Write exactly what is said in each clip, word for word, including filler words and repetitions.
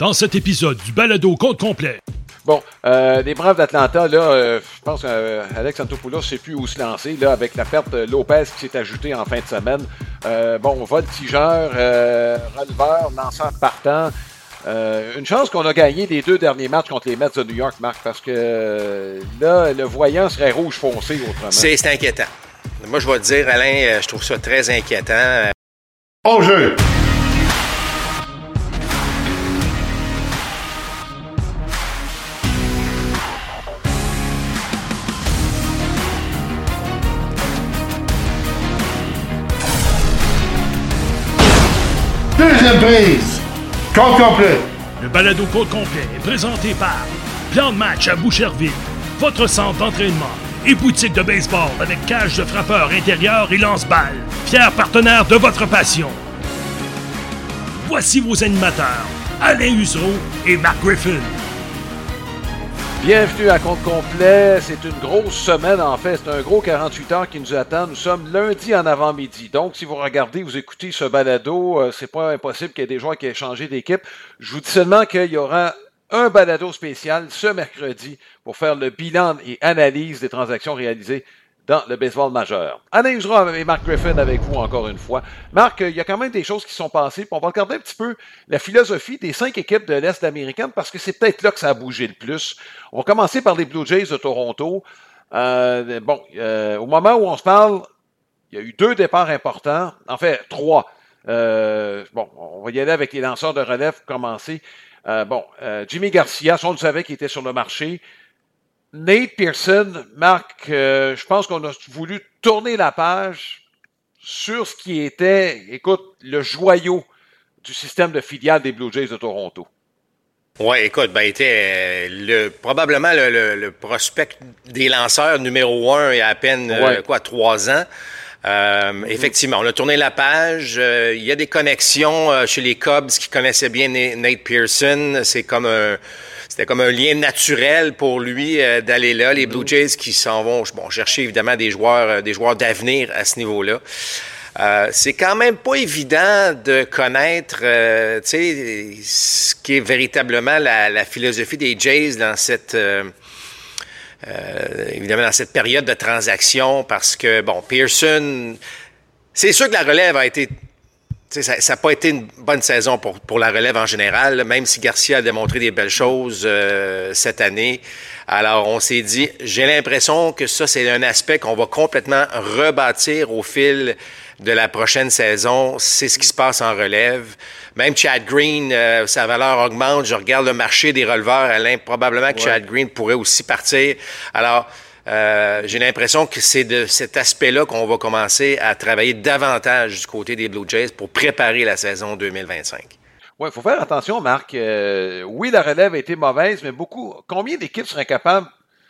dans cet épisode du Balado Compte Complet. Bon, euh, les Braves d'Atlanta, là, euh, je pense qu'Alex euh, Antopoulos ne sait plus où se lancer, là, avec la perte de Lopez qui s'est ajoutée en fin de semaine. Euh, bon, voltigeur, euh, releveur, lanceur partant. Euh, une chance qu'on a gagné les deux derniers matchs contre les Mets de New York, Marc, parce que euh, là, le voyant serait rouge foncé autrement. C'est, c'est inquiétant. Moi, je vais te dire, Alain, je trouve ça très inquiétant. Au jeu! Deuxième prise! Compte complet! Le Balado Compte Complet est présenté par Plan de match à Boucherville, votre centre d'entraînement et boutique de baseball avec cage de frappeur intérieur et lance-balles. Fier partenaire de votre passion. Voici vos animateurs, Alain Usereau et Mark Griffin. Bienvenue à Compte Complet. C'est une grosse semaine, en fait. C'est un gros quarante-huit heures qui nous attend. Nous sommes lundi en avant-midi. Donc, si vous regardez, vous écoutez ce balado, euh, c'est pas impossible qu'il y ait des joueurs qui aient changé d'équipe. Je vous dis seulement qu'il y aura un balado spécial ce mercredi pour faire le bilan et analyse des transactions réalisées dans le baseball majeur. Alain Usereau et Mark Griffin avec vous encore une fois. Marc, il y a quand même des choses qui sont passées. On va regarder un petit peu la philosophie des cinq équipes de l'Est américaine parce que c'est peut-être là que ça a bougé le plus. On va commencer par les Blue Jays de Toronto. Euh, bon, euh, au moment où on se parle, il y a eu deux départs importants. En fait, trois. Euh, bon, on va y aller avec les lanceurs de relève pour commencer. Euh, bon, euh, Jimmy Garcia, on le savait qu'il était sur le marché. Nate Pearson, Marc, euh, je pense qu'on a voulu tourner la page sur ce qui était, écoute, le joyau du système de filiale des Blue Jays de Toronto. Oui, écoute, ben, était le, probablement le, le, le prospect des lanceurs numéro un il y a à peine, ouais. euh, quoi, trois ans. Euh, mm-hmm. Effectivement, on a tourné la page. Euh, il y a des connexions euh, chez les Cubs qui connaissaient bien Nate Pearson. C'est comme un... C'était comme un lien naturel pour lui euh, d'aller là. Les Blue Jays qui s'en vont bon, chercher évidemment des joueurs, euh, des joueurs d'avenir à ce niveau-là. Euh, c'est quand même pas évident de connaître euh, tu sais, ce qui est véritablement la, la philosophie des Jays dans cette... Euh, euh, évidemment dans cette période de transaction parce que, bon, Pearson... C'est sûr que la relève a été... Ça n'a pas été une bonne saison pour, pour la relève en général, même si Garcia a démontré des belles choses euh, cette année. Alors, on s'est dit, j'ai l'impression que ça, c'est un aspect qu'on va complètement rebâtir au fil de la prochaine saison. C'est ce qui se passe en relève. Même Chad Green, euh, sa valeur augmente. Je regarde le marché des releveurs, Alain, probablement que ouais. Chad Green pourrait aussi partir. Alors... Euh, j'ai l'impression que c'est de cet aspect-là qu'on va commencer à travailler davantage du côté des Blue Jays pour préparer la saison deux mille vingt-cinq. Oui, il faut faire attention, Marc. Euh, oui, la relève a été mauvaise, mais beaucoup. Combien d'équipes seraient capables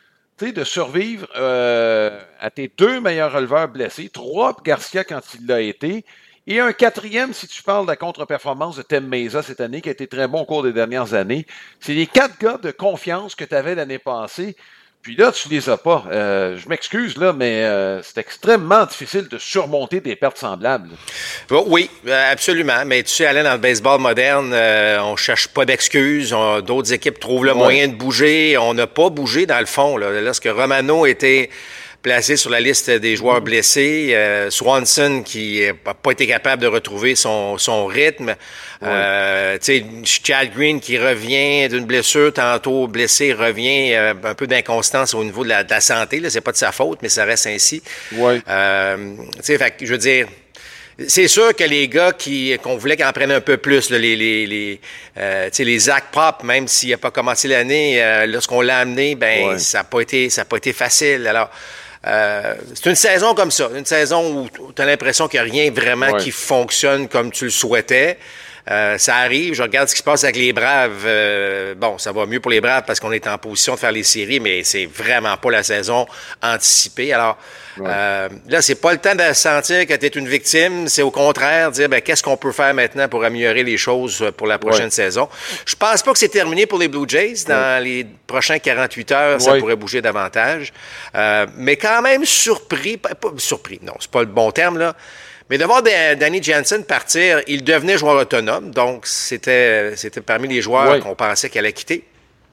de survivre euh, à tes deux meilleurs releveurs blessés, trois Garcia quand il l'a été, et un quatrième si tu parles de la contre-performance de Tim Mesa cette année, qui a été très bon au cours des dernières années. C'est les quatre gars de confiance que tu avais l'année passée. Puis là, tu les as pas. Euh, je m'excuse, là, mais euh, c'est extrêmement difficile de surmonter des pertes semblables. Oui, absolument. Mais tu sais, Alain, dans le baseball moderne, euh, on cherche pas d'excuses. On, d'autres équipes trouvent le ouais. moyen de bouger. On n'a pas bougé, dans le fond. Là. Lorsque Romano était placé sur la liste des joueurs mmh. blessés, euh, Swanson qui n'a pas été capable de retrouver son, son rythme, ouais. euh, tu sais, Chad Green qui revient d'une blessure, tantôt blessé, revient euh, un peu d'inconstance au niveau de la, de la santé, là, c'est pas de sa faute, mais ça reste ainsi. Ouais. Euh, tu sais, fait que je veux dire, c'est sûr que les gars qui qu'on voulait qu'ils en prennent un peu plus, là, les les les euh, tu sais les Zach Pop, même s'il n'a pas commencé l'année, euh, lorsqu'on l'a amené, ben ouais. ça n'a pas été ça a pas été facile. Alors Euh, c'est une saison comme ça, une saison où tu as l'impression qu'il n'y a rien vraiment ouais. qui fonctionne comme tu le souhaitais. Euh, ça arrive, je regarde ce qui se passe avec les Braves. Euh, bon, ça va mieux pour les Braves parce qu'on est en position de faire les séries, mais c'est vraiment pas la saison anticipée. Alors, ouais. euh, là, c'est pas le temps de sentir que tu es une victime. C'est au contraire, dire, ben, qu'est-ce qu'on peut faire maintenant pour améliorer les choses pour la prochaine ouais. saison. Je pense pas que c'est terminé pour les Blue Jays. Dans ouais. les prochains quarante-huit heures, ça ouais. pourrait bouger davantage. Euh, mais quand même surpris, pas, pas surpris, non, c'est pas le bon terme, là. Mais de voir Danny Jansen partir, il devenait joueur autonome, donc c'était, c'était parmi les joueurs oui. qu'on pensait qu'il allait quitter.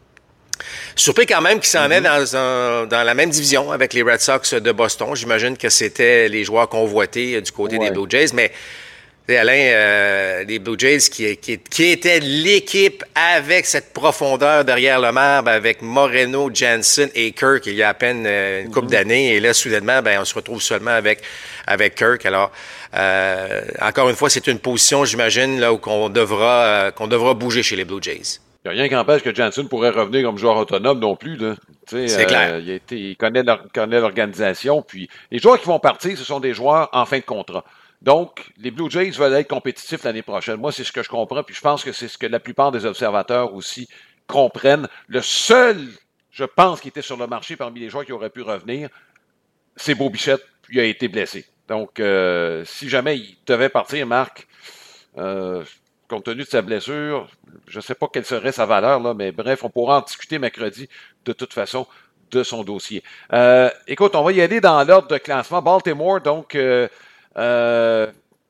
Surpris quand même qu'il s'en mm-hmm. est dans, un, dans la même division avec les Red Sox de Boston. J'imagine que c'était les joueurs convoités du côté ouais. des Blue Jays, mais Alain, euh, les Blue Jays qui, qui, qui étaient l'équipe avec cette profondeur derrière le marbre, avec Moreno, Jansen et Kirk il y a à peine euh, une couple mm-hmm. d'années. Et là, soudainement, ben, on se retrouve seulement avec, avec Kirk. Alors, euh, encore une fois, c'est une position, j'imagine, là où qu'on devra, euh, qu'on devra bouger chez les Blue Jays. Il n'y a rien qui empêche que Jansen pourrait revenir comme joueur autonome non plus. Là. C'est euh, clair. Il, a été, il connaît, connaît l'organisation. Puis les joueurs qui vont partir, ce sont des joueurs en fin de contrat. Donc, les Blue Jays veulent être compétitifs l'année prochaine. Moi, c'est ce que je comprends, puis je pense que c'est ce que la plupart des observateurs aussi comprennent. Le seul, je pense, qui était sur le marché parmi les joueurs qui auraient pu revenir, c'est Bo Bichette, puis il a été blessé. Donc, euh, si jamais il devait partir, Marc, euh, compte tenu de sa blessure, je ne sais pas quelle serait sa valeur, là, mais bref, on pourra en discuter mercredi, de toute façon, de son dossier. Euh, écoute, on va y aller dans l'ordre de classement. Baltimore, donc... Euh, Euh,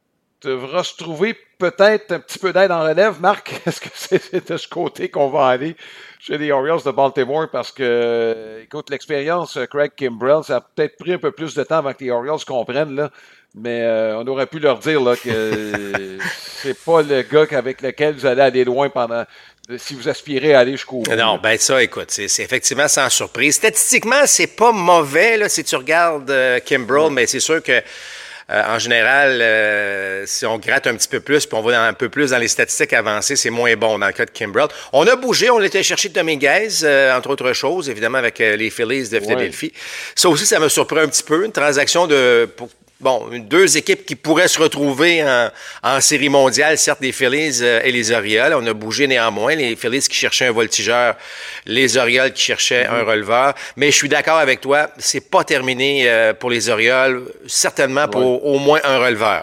devra se trouver peut-être un petit peu d'aide en relève. Marc, est-ce que c'est de ce côté qu'on va aller chez les Orioles de Baltimore? Parce que, écoute, l'expérience Craig Kimbrell, ça a peut-être pris un peu plus de temps avant que les Orioles comprennent, là. Mais euh, on aurait pu leur dire là, que c'est pas le gars avec lequel vous allez aller loin pendant... si vous aspirez à aller jusqu'au bout. Non, ben ça, écoute, c'est, c'est effectivement sans surprise. Statistiquement, c'est pas mauvais, là, si tu regardes euh, Kimbrell, mmh. mais c'est sûr que Euh, en général, euh, si on gratte un petit peu plus, puis on va dans, un peu plus dans les statistiques avancées, c'est moins bon dans le cas de Kimbrell. On a bougé, on était chercher Dominguez, euh, entre autres choses, évidemment avec euh, les Phillies de Philadelphie. Ouais. Ça aussi, ça me surprend un petit peu. Une transaction de... Pour, bon, deux équipes qui pourraient se retrouver en, en série mondiale, certes les Phillies euh, et les Orioles. On a bougé néanmoins. Les Phillies qui cherchaient un voltigeur, les Orioles qui cherchaient mm-hmm. un releveur. Mais je suis d'accord avec toi, c'est pas terminé euh, pour les Orioles, certainement pour ouais. au moins un releveur.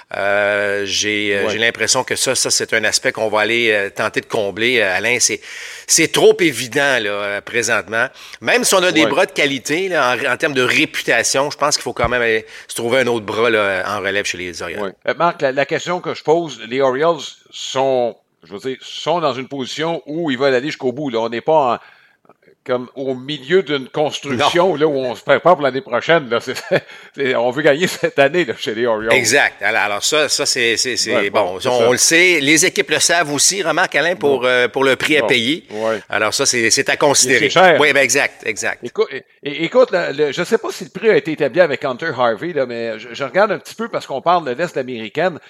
Euh, j'ai, ouais. j'ai l'impression que ça, ça c'est un aspect qu'on va aller euh, tenter de combler. Euh, Alain, c'est, c'est trop évident là euh, présentement. Même si on a des ouais. bras de qualité là, en, en termes de réputation, je pense qu'il faut quand même aller se trouver un autre bras là, en relève chez les Orioles. Ouais. Euh, Marc, la, la question que je pose, les Orioles sont, je veux dire, sont dans une position où ils veulent aller jusqu'au bout. Là, on n'est pas en comme au milieu d'une construction là, où on se prépare pour l'année prochaine. Là. C'est, c'est, on veut gagner cette année là, chez les Orioles. Exact. Alors, alors ça, ça c'est, c'est, c'est ouais, bon. bon c'est on, on le sait. Les équipes le savent aussi. Remarque, Alain, pour, ouais. euh, pour le prix à bon. payer. Ouais. Alors ça, c'est, c'est à considérer. C'est cher. Oui, ben exact, exact. Écoute, écoute le, le, je ne sais pas si le prix a été établi avec Hunter Harvey, là, mais je, je regarde un petit peu parce qu'on parle de l'Est américaine.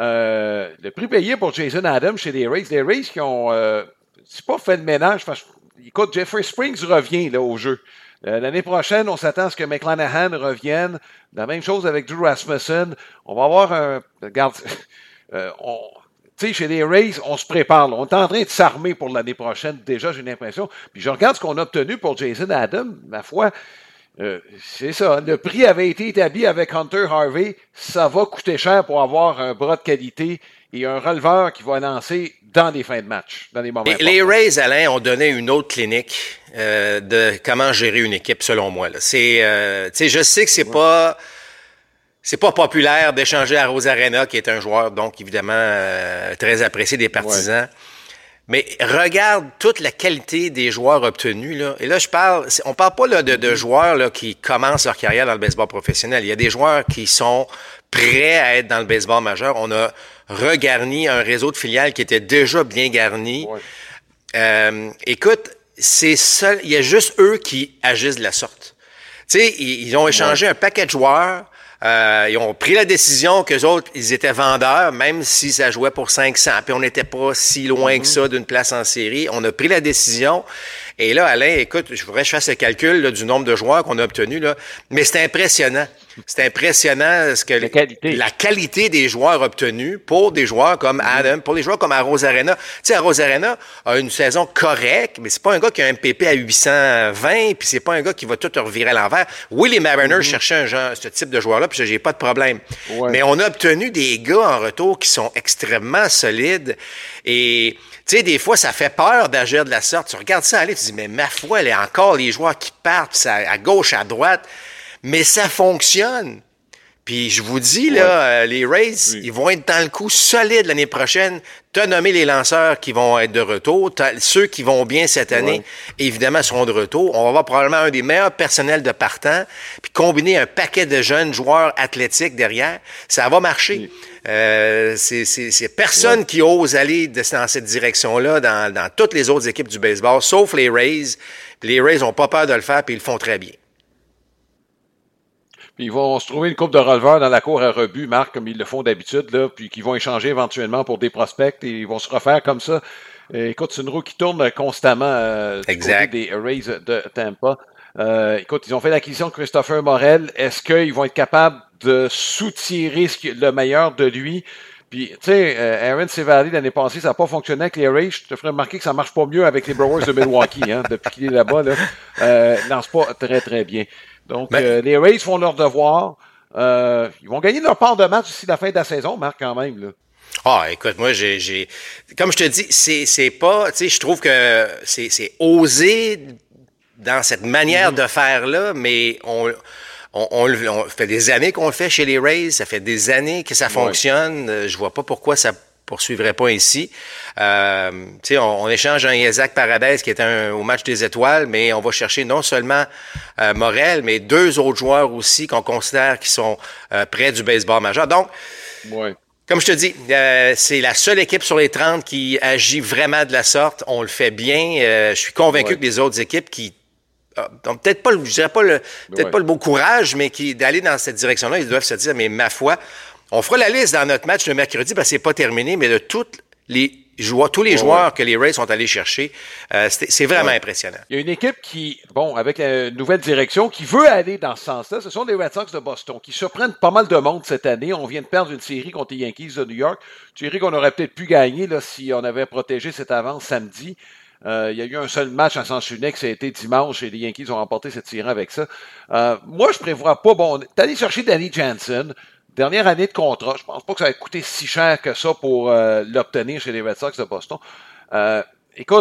Euh, le prix payé pour Jason Adams chez les Rays. Les Rays qui ont... Euh, c'est pas fait le ménage parce que écoute, Jeffrey Springs revient là, au jeu. Euh, l'année prochaine, on s'attend à ce que McClanahan revienne. La même chose avec Drew Rasmussen. On va avoir un... Regarde, euh, on, tu sais, chez les Rays, on se prépare. Là. On est en train de s'armer pour l'année prochaine. Déjà, j'ai l'impression. Puis je regarde ce qu'on a obtenu pour Jason Adams. Ma foi, euh, c'est ça. Le prix avait été établi avec Hunter Harvey. Ça va coûter cher pour avoir un bras de qualité et un releveur qui va lancer dans les fins de match, dans les moments importants. Les Rays, Alain, ont donné une autre clinique euh, de comment gérer une équipe, selon moi. Là. C'est, euh, tu sais, je sais que c'est ouais. pas, c'est pas populaire d'échanger à Rosarena, qui est un joueur, donc évidemment euh, très apprécié des partisans. Ouais. Mais regarde toute la qualité des joueurs obtenus là. Et là, je parle, on parle pas là de, de joueurs là qui commencent leur carrière dans le baseball professionnel. Il y a des joueurs qui sont prêts à être dans le baseball majeur. On a regarni un réseau de filiales qui était déjà bien garni. Ouais. Euh, écoute, c'est seul, il y a juste eux qui agissent de la sorte. Tu sais, ils, ils ont échangé ouais. un paquet de joueurs. Euh, ils ont pris la décision qu'eux autres, ils étaient vendeurs, même si ça jouait pour cinq cents. Puis on n'était pas si loin mm-hmm. que ça d'une place en série. On a pris la décision. Et là, Alain, écoute, je voudrais que je fasse le calcul là, du nombre de joueurs qu'on a obtenus, là. Mais c'est impressionnant. C'est impressionnant ce que la qualité. la qualité des joueurs obtenus pour des joueurs comme Adam, pour des joueurs comme Arozarena. Tu sais, Arozarena a une saison correcte, mais c'est pas un gars qui a un M P P à huit cent vingt, puis c'est pas un gars qui va tout revirer à l'envers. Oui, les Mariners mm-hmm. cherchaient un genre, ce type de joueur-là, puis j'ai pas de problème. Ouais. Mais on a obtenu des gars en retour qui sont extrêmement solides et tu sais, des fois, ça fait peur d'agir de la sorte. Tu regardes ça aller, tu te dis, mais ma foi, il y a encore les joueurs qui partent, ça, à gauche, à droite. Mais ça fonctionne. Puis je vous dis, là, ouais. euh, les Rays, oui. ils vont être dans le coup solide l'année prochaine. Tu as nommé les lanceurs qui vont être de retour. T'as, ceux qui vont bien cette année, ouais. évidemment, seront de retour. On va avoir probablement un des meilleurs personnels de partant. Puis combiner un paquet de jeunes joueurs athlétiques derrière, ça va marcher. Oui. Euh, c'est, c'est, c'est personne ouais. qui ose aller de, dans cette direction-là dans, dans toutes les autres équipes du baseball, sauf les Rays. Les Rays n'ont pas peur de le faire, puis ils le font très bien. Puis ils vont se trouver une coupe de releveurs dans la cour à rebut, Marc, comme ils le font d'habitude, là, puis qu'ils vont échanger éventuellement pour des prospects et ils vont se refaire comme ça. Et, écoute, c'est une roue qui tourne constamment euh, du côté des Rays de Tampa. Euh, écoute, ils ont fait l'acquisition de Christopher Morel. Est-ce qu'ils vont être capables de soutirer le meilleur de lui? Puis, tu sais, euh, Aaron Civale, l'année passée, ça n'a pas fonctionné avec les Rays. Je te ferai remarquer que ça marche pas mieux avec les Brewers de Milwaukee, hein, depuis qu'il est là-bas, là. Euh, lance pas très, très bien. Donc, ben, euh, les Rays font leur devoir. Euh, ils vont gagner leur part de match d'ici la fin de la saison, Marc, quand même, là. Ah, écoute, moi, j'ai, j'ai, comme je te dis, c'est, c'est pas, tu sais, je trouve que c'est, c'est osé dans cette manière mm-hmm. de faire-là, mais on, on, on, on fait des années qu'on le fait chez les Rays, ça fait des années que ça fonctionne. Ouais. Je vois pas pourquoi ça poursuivrait pas ici. Euh, tu sais, on, on échange un Isaac Paradise qui est un, au match des étoiles, mais on va chercher non seulement euh, Morel, mais deux autres joueurs aussi qu'on considère qui sont euh, près du baseball majeur. Donc, ouais. comme je te dis, euh, c'est la seule équipe sur les trente qui agit vraiment de la sorte. On le fait bien. Euh, je suis convaincu ouais. que les autres équipes qui ont peut-être pas, je dirais pas le, peut-être ouais. pas le beau courage, mais qui d'aller dans cette direction-là, ils doivent se dire, mais ma foi, on fera la liste dans notre match le mercredi, parce que c'est pas terminé, mais de toutes les joueurs, tous les ouais, joueurs ouais. que les Rays sont allés chercher, euh, c'est, c'est vraiment ouais. impressionnant. Il y a une équipe qui, bon, avec une nouvelle direction, qui veut aller dans ce sens-là. Ce sont les Red Sox de Boston, qui surprennent pas mal de monde cette année. On vient de perdre une série contre les Yankees de New York. Une série qu'on aurait peut-être pu gagner là, si on avait protégé cette avance samedi. Euh, il y a eu un seul match en sens unique, ça a été dimanche, et les Yankees ont remporté cette série avec ça. Euh, moi, je prévois pas, bon, t'es allé chercher Danny Jansen. Dernière année de contrat, je pense pas que ça va coûter si cher que ça pour euh, l'obtenir chez les Red Sox de Boston. Euh, écoute,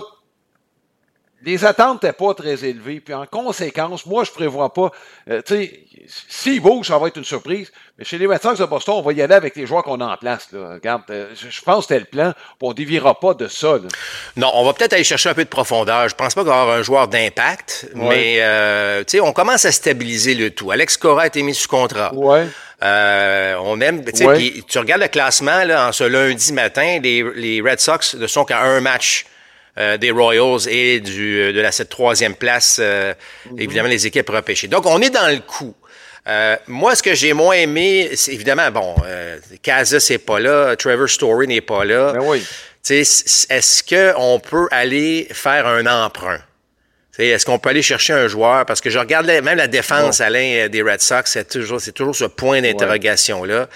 les attentes n'étaient pas très élevées, puis en conséquence, moi, je prévois pas, euh, tu sais, s'il bouge, ça va être une surprise, mais chez les Red Sox de Boston, on va y aller avec les joueurs qu'on a en place, là. Regarde, euh, je pense que c'était le plan, puis on déviera pas de ça, là. Non, on va peut-être aller chercher un peu de profondeur. Je pense pas qu'il va y avoir un joueur d'impact, ouais. mais, euh, tu sais, on commence à stabiliser le tout. Alex Cora a été mis sous contrat. Ouais. Euh, on aime, tu sais, ouais. tu regardes le classement, là, en ce lundi matin, les, les Red Sox ne sont qu'à un match Euh, des Royals et du, de la, cette troisième place, euh, mm-hmm. évidemment, les équipes repêchées. Donc, on est dans le coup. Euh, moi, ce que j'ai moins aimé, c'est évidemment, bon, euh, Casas n'est pas là, Trevor Story n'est pas là. Ben oui. Tu sais, est-ce qu'on peut aller faire un emprunt? T'sais, est-ce qu'on peut aller chercher un joueur? Parce que je regarde la, même la défense, bon. Alain, des Red Sox, c'est toujours, c'est toujours ce point d'interrogation-là.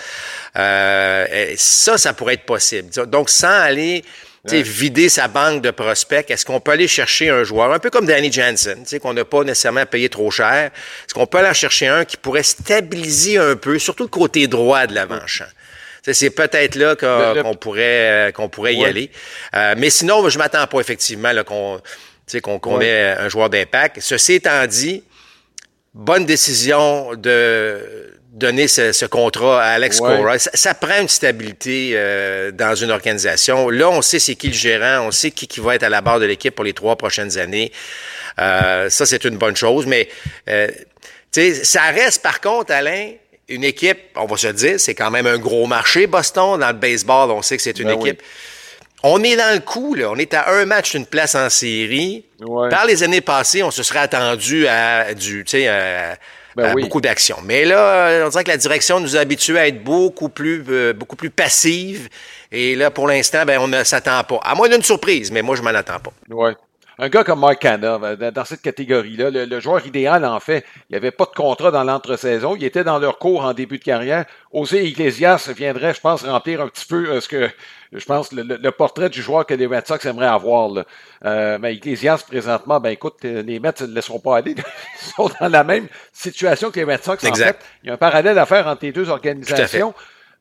Euh, ça, ça pourrait être possible. Donc, sans aller... Ouais. vider sa banque de prospects, est-ce qu'on peut aller chercher un joueur, un peu comme Danny Jansen, qu'on n'a pas nécessairement payé trop cher, est-ce qu'on peut aller en chercher un qui pourrait stabiliser un peu, surtout le côté droit de l'avant-champ? T'sais, c'est peut-être là qu'on, le, qu'on pourrait, euh, qu'on pourrait ouais. y aller. Euh, mais sinon, je m'attends pas effectivement là, qu'on, qu'on, qu'on ouais. ait un joueur d'impact. Ceci étant dit, bonne décision de... donner ce, ce contrat à Alex ouais. Cora. Ça, ça prend une stabilité euh, dans une organisation. Là, on sait c'est qui le gérant, on sait qui, qui va être à la barre de l'équipe pour les trois prochaines années. Euh, ça, c'est une bonne chose. Mais euh, tu sais, ça reste par contre, Alain, une équipe, on va se dire, c'est quand même un gros marché, Boston. Dans le baseball, on sait que c'est une ben équipe. Oui. On est dans le coup, là. On est à un match d'une place en série. Ouais. Par les années passées, on se serait attendu à du, tu sais, à, Ben euh, oui. beaucoup d'actions. Mais là, on dirait que la direction nous a habitués à être beaucoup plus euh, beaucoup plus passive. Et là, pour l'instant, ben on ne s'attend pas. À moins d'une surprise, mais moi, je m'en attends pas. Ouais. Un gars comme Mark Canha, dans cette catégorie-là, le, le joueur idéal, en fait, il n'y avait pas de contrat dans l'entre-saison. Il était dans leur cours en début de carrière. José Iglesias viendrait, je pense, remplir un petit peu euh, ce que, je pense, le, le portrait du joueur que les Red Sox aimeraient avoir. Là. Euh, mais Iglesias, présentement, ben écoute, les Mets ne le laisseront pas aller. Ils sont dans la même situation que les Red Sox. Exact. En fait, il y a un parallèle à faire entre les deux organisations.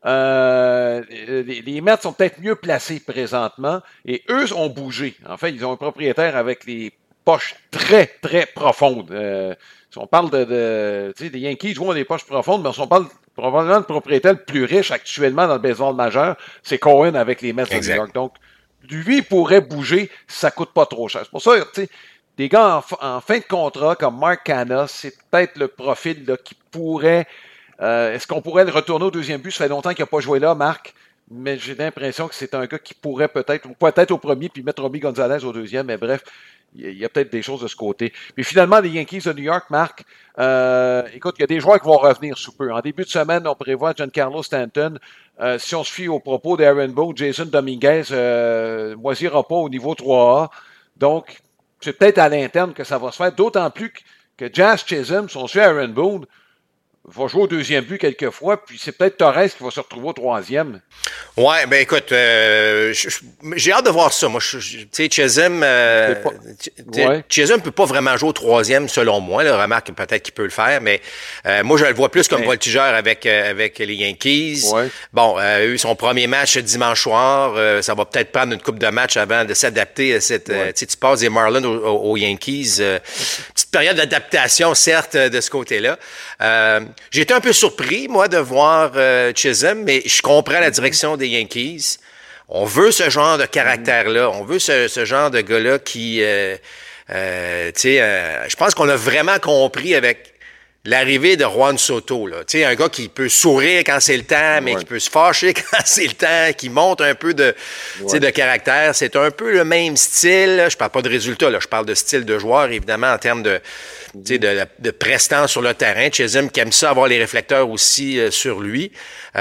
Euh, les, les Mets sont peut-être mieux placés présentement et eux ont bougé. En fait, ils ont un propriétaire avec les poches très, très profondes. Euh, si on parle de, de tu sais, des Yankees jouent des poches profondes, mais si on parle probablement le propriétaire le plus riche actuellement dans le baseball majeur, c'est Cohen avec les Mets de New York. Donc, lui, il pourrait bouger si ça coûte pas trop cher. C'est pour ça, tu sais, des gars en, en fin de contrat comme Mark Canha, c'est peut-être le profil là, qui pourrait... Euh, est-ce qu'on pourrait le retourner au deuxième but? Ça fait longtemps qu'il n'a pas joué là, Marc. Mais j'ai l'impression que c'est un gars qui pourrait peut-être, ou peut-être au premier, puis mettre Robbie Gonzalez au deuxième. Mais bref, il y a peut-être des choses de ce côté. Puis finalement, les Yankees de New York, Marc, euh, écoute, il y a des joueurs qui vont revenir sous peu. En début de semaine, on prévoit Giancarlo Stanton. Euh, si on se fie aux propos d'Aaron Boone, Jason Dominguez euh, moisira pas au niveau trois A. Donc, c'est peut-être à l'interne que ça va se faire. D'autant plus que, que Jazz Chisholm, si on suit Aaron Boone, va jouer au deuxième but quelques fois, puis c'est peut-être Torres qui va se retrouver au troisième. Ouais, ben écoute, euh, j'ai hâte de voir ça. Moi, tu sais, Chisholm, euh, ouais. Chisholm peut pas vraiment jouer au troisième, selon moi. Là, remarque peut-être qu'il peut le faire, mais euh, moi, je le vois plus comme ouais. voltigeur avec euh, avec les Yankees. Ouais. Bon, euh, eu son premier match dimanche soir, euh, ça va peut-être prendre une coupe de match avant de s'adapter à cette. Ouais. Euh, tu sais, tu passes des Marlins aux, aux Yankees. Euh, petite période d'adaptation, certes, de ce côté-là. Euh, J'ai été un peu surpris, moi, de voir euh, Chisholm, mais je comprends la direction des Yankees. On veut ce genre de caractère-là. On veut ce, ce genre de gars-là qui... Euh, euh, tu sais, euh, je pense qu'on a vraiment compris avec l'arrivée de Juan Soto, là. Tu sais, un gars qui peut sourire quand c'est le temps, mais ouais. qui peut se fâcher quand c'est le temps, qui monte un peu de, ouais. de caractère. C'est un peu le même style. Je parle pas de résultat, là. Je parle de style de joueur, évidemment, en termes de... Tu sais, de, de prestance sur le terrain. Chisholm qui aime ça avoir les réflecteurs aussi euh, sur lui.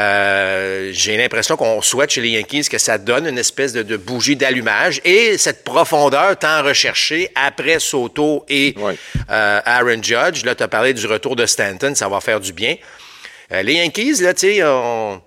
Euh, j'ai l'impression qu'on souhaite chez les Yankees que ça donne une espèce de, de bougie d'allumage et cette profondeur tant recherchée après Soto et ouais. euh, Aaron Judge. Là, tu as parlé du retour de Stanton, ça va faire du bien. Euh, les Yankees, là, tu sais, on...